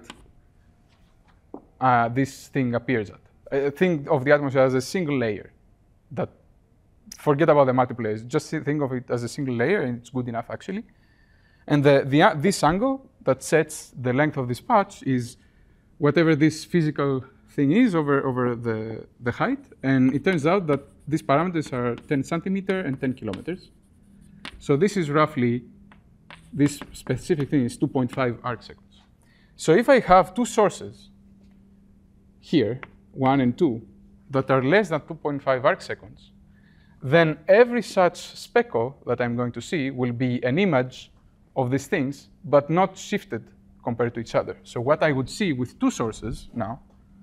this thing appears at. Think of the atmosphere as a single layer. That, forget about the multiple layers. Just think of it as a single layer, and it's good enough, actually. And this angle that sets the length of this patch is whatever this physical thing is over the height. And it turns out that these parameters are 10 centimeter and 10 kilometers. So this is roughly, this specific thing is 2.5 arc seconds. So if I have two sources here, 1 and 2, that are less than 2.5 arc seconds, then every such speckle that I'm going to see will be an image of these things, but not shifted compared to each other. So what I would see with two sources now,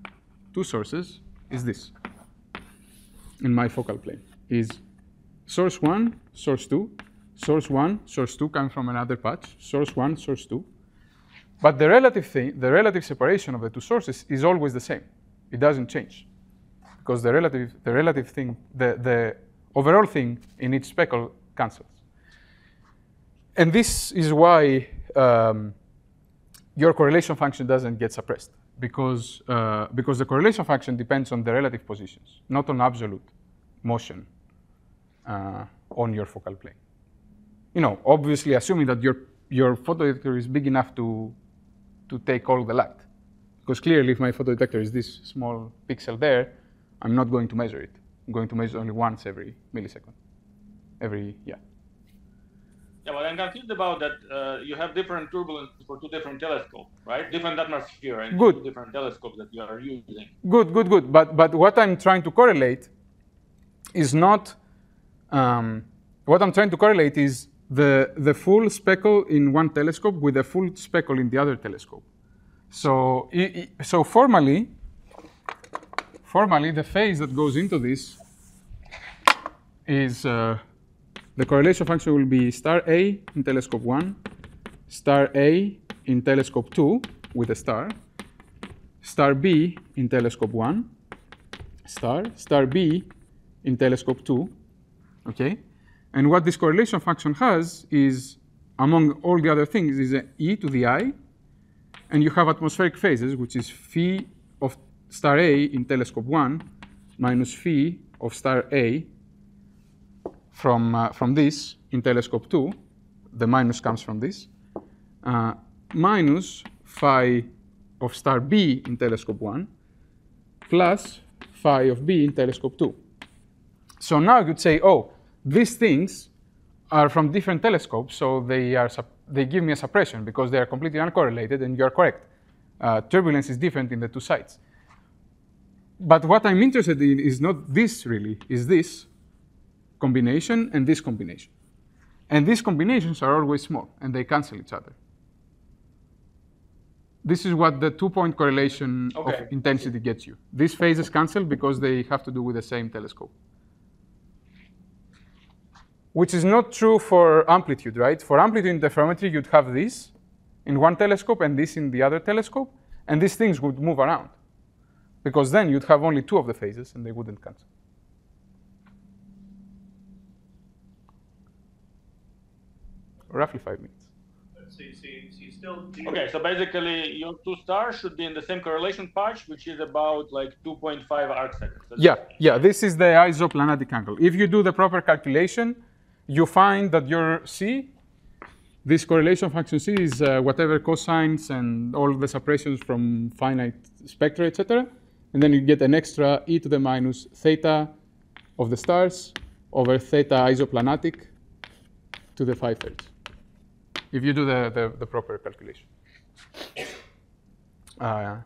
is this in my focal plane, is source 1, source 2, source 1, source 2 coming from another patch, source 1, source 2. But the relative separation of the two sources is always the same. It doesn't change, because the relative thing, the overall thing in each speckle cancels. and this is why your correlation function doesn't get suppressed, because the correlation function depends on the relative positions, not on absolute motion on your focal plane. You know, obviously assuming that your photodetector is big enough to take all the light. Because clearly, if my photodetector is this small pixel there, I'm not going to measure it. I'm going to measure only once every millisecond. Yeah, but I'm confused about that. You have different turbulence for two different telescopes, right? Different atmosphere and Good. two different telescopes that you are using. Good. But what I'm trying to correlate is not. What I'm trying to correlate is the full speckle in one telescope with the full speckle in the other telescope. So formally, the phase that goes into this is the correlation function will be star A in telescope 1, star A in telescope 2 with a star B in telescope 1, star B in telescope 2, okay? And what this correlation function has is, among all the other things, is an e to the I, and you have atmospheric phases, which is phi of star A in telescope 1 minus phi of star A from this in telescope 2. The minus comes from this. Minus phi of star B in telescope 1 plus phi of B in telescope 2. So now you'd say, oh, these things are from different telescopes, so they give me a suppression because they are completely uncorrelated, and you're correct. Turbulence is different in the two sides. But what I'm interested in is not this really, is this combination and this combination. And these combinations are always small, and they cancel each other. This is what the two-point correlation of intensity gets you. These phases cancel because they have to do with the same telescope. Which is not true for amplitude, right? For amplitude interferometry, you'd have this in one telescope and this in the other telescope, and these things would move around. Because then you'd have only two of the phases, and they wouldn't cancel. Roughly 5 minutes. So you still do. Okay, so basically your two stars should be in the same correlation patch, which is about like 2.5 arcseconds. Yeah, this is the isoplanatic angle. If you do the proper calculation, you find that your C, this correlation function C, is whatever cosines and all the suppressions from finite spectra, etc. And then you get an extra e to the minus theta of the stars over theta isoplanatic to the 5/3. If you do the proper calculation. Yeah.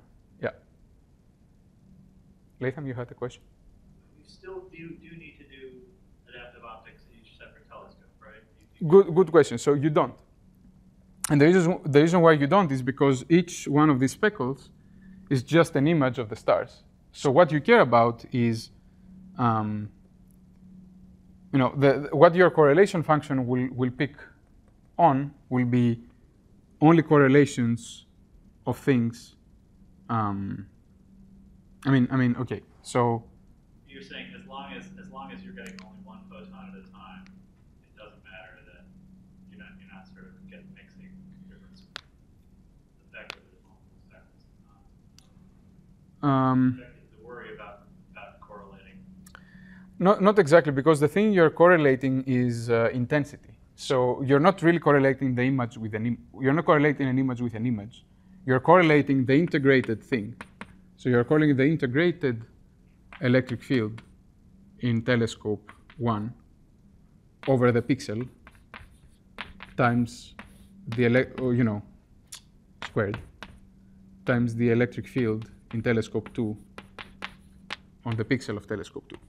Latham, you had a question? You still do need to do adaptive optics in each separate telescope, right? Good question. So you don't. And the reason why you don't is because each one of these speckles is just an image of the stars. So what you care about is, what your correlation function will pick on will be only correlations of things. Okay. So you're saying as long as you're getting only one photon at a time, it doesn't matter that you're not sort of mixing different effects with multiple spectrum. To worry about correlating. not exactly, because the thing you're correlating is intensity. So you're not really correlating the image with you're not correlating an image with an image. You're correlating the integrated thing. So you're correlating the integrated electric field in telescope 1 over the pixel times the squared times the electric field in telescope 2 on the pixel of telescope 2.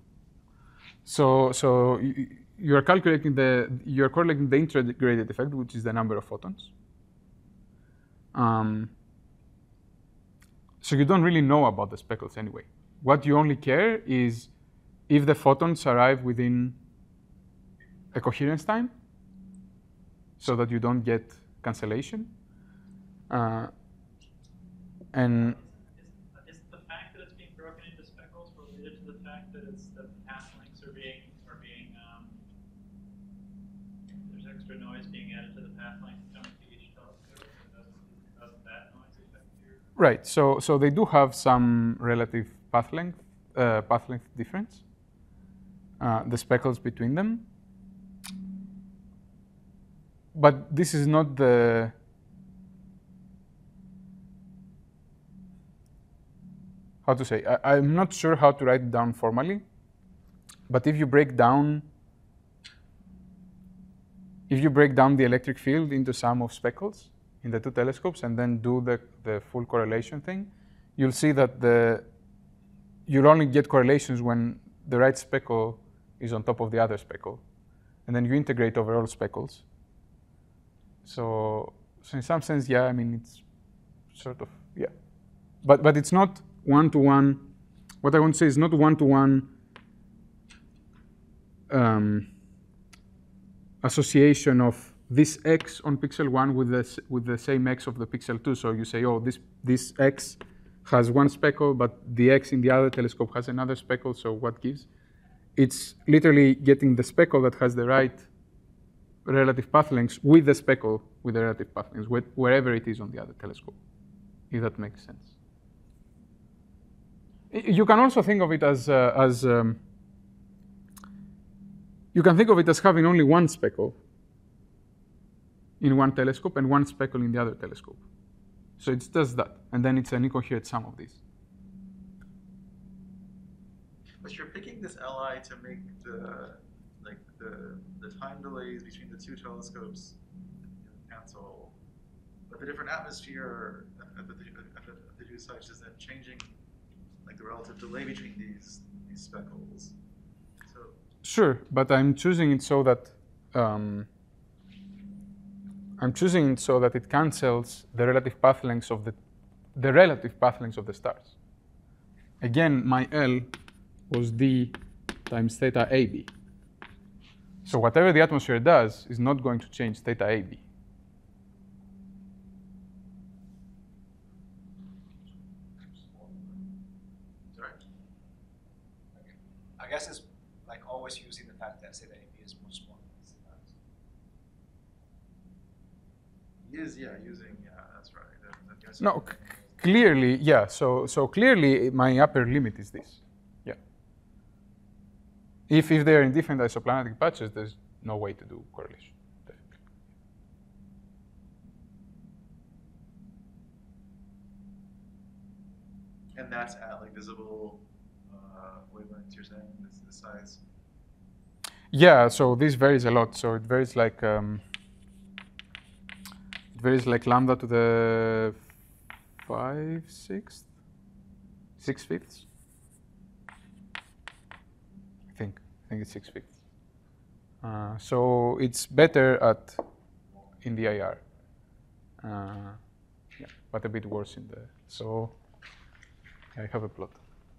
So you're correlating the integrated effect, which is the number of photons. So you don't really know about the speckles anyway. What you only care is if the photons arrive within a coherence time, so that you don't get cancellation. And is the fact that it's being broken into speckles related to the fact that the path lengths are being there's extra extra noise being added to the path length coming to each telescope? Doesn't that noise affect your? Right. So they do have some relative path length difference. The speckles between them. But this is not the. How to say? I'm not sure how to write it down formally. But if you break down the electric field into sum of speckles in the two telescopes and then do the full correlation thing, you'll see that you'll only get correlations when the right speckle is on top of the other speckle. And then you integrate over all speckles. So in some sense, yeah, I mean, it's sort of, yeah. But it's not one-to-one. What I want to say is not one-to-one association of this x on pixel 1 with the same x of the pixel 2. So you say, oh, this x has one speckle, but the x in the other telescope has another speckle, so what gives? It's literally getting the speckle that has the right relative path lengths with the speckle with the relative path lengths, wherever it is on the other telescope, if that makes sense. You can also think of it as you can think of it as having only one speckle in one telescope and one speckle in the other telescope. So it's just that, and then it's an incoherent sum of these. But you're picking this Li to make the time delays between the two telescopes cancel, but the different atmosphere at the two sites isn't changing, like the relative delay between these speckles. So sure, but I'm choosing it so that it cancels the relative path lengths of the stars. Again, my L was d times theta AB. So whatever the atmosphere does is not going to change theta AB. sorry. I guess it's like always using the fact that theta AB is much smaller than theta. Using that's right. I guess No, clearly, yeah. So clearly, my upper limit is this. Yeah. If they're in different isoplanatic patches, there's no way to do correlation. Definitely. And that's at like visible wavelengths. You're saying this size. Yeah. So this varies a lot. So it varies like lambda to the 5/6, 6/5. I think it's 6/5. So it's better in the IR. Yeah, but a bit worse in the. So I have a plot.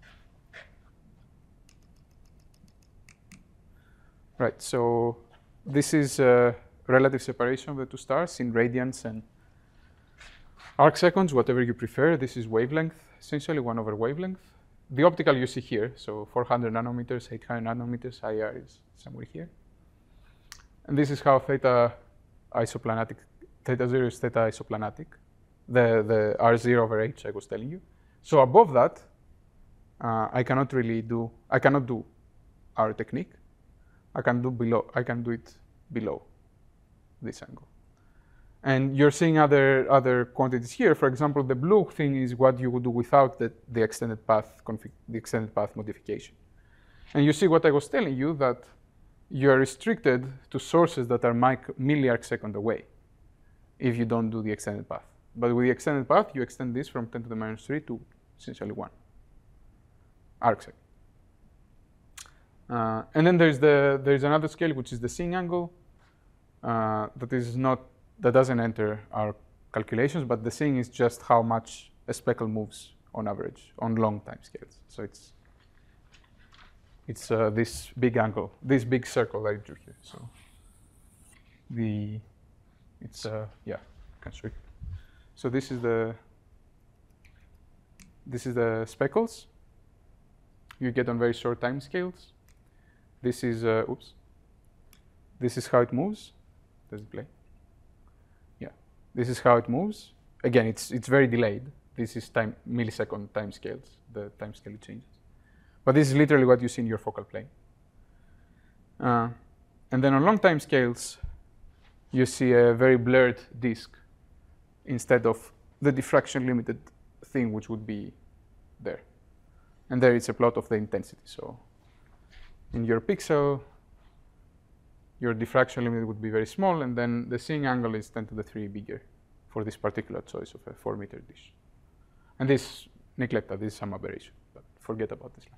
Right. So this is relative separation of the two stars in radians and arc seconds, whatever you prefer. This is wavelength, essentially 1 over wavelength. The optical you see here, so 400 nanometers, 800 nanometers, IR is somewhere here. And this is how theta zero is theta isoplanatic, the R0 over H I was telling you. So above that, I cannot do our technique. I can do it below this angle. And you're seeing other quantities here. For example, the blue thing is what you would do without the extended path modification. And you see what I was telling you, that you are restricted to sources that are milliarc second away if you don't do the extended path. But with the extended path, you extend this from 10 to the minus 3 to essentially 1 arc second. And then there's another scale, which is the seeing angle, that doesn't enter our calculations, but the seeing is just how much a speckle moves on average on long time scales. So it's this big angle, this big circle that I drew here. So yeah, I can show you. So this is the speckles you get on very short time scales. This is this is how it moves. Does it play? Yeah. This is how it moves. Again, it's very delayed. This is millisecond time scales, the time scale it changes. But this is literally what you see in your focal plane. And then on long time scales, you see a very blurred disk instead of the diffraction limited thing which would be there. And there it's a plot of the intensity. So in your pixel, your diffraction limit would be very small, and then the seeing angle is 10 to the 3 bigger for this particular choice of a 4-meter dish. And this, neglect that, this is some aberration, but forget about this line.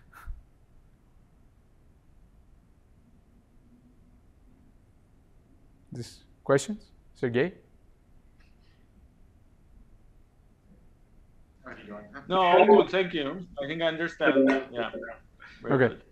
These questions? Sergey? Already going. No, all good. Thank you. I think I understand. Yeah. Very Okay. good.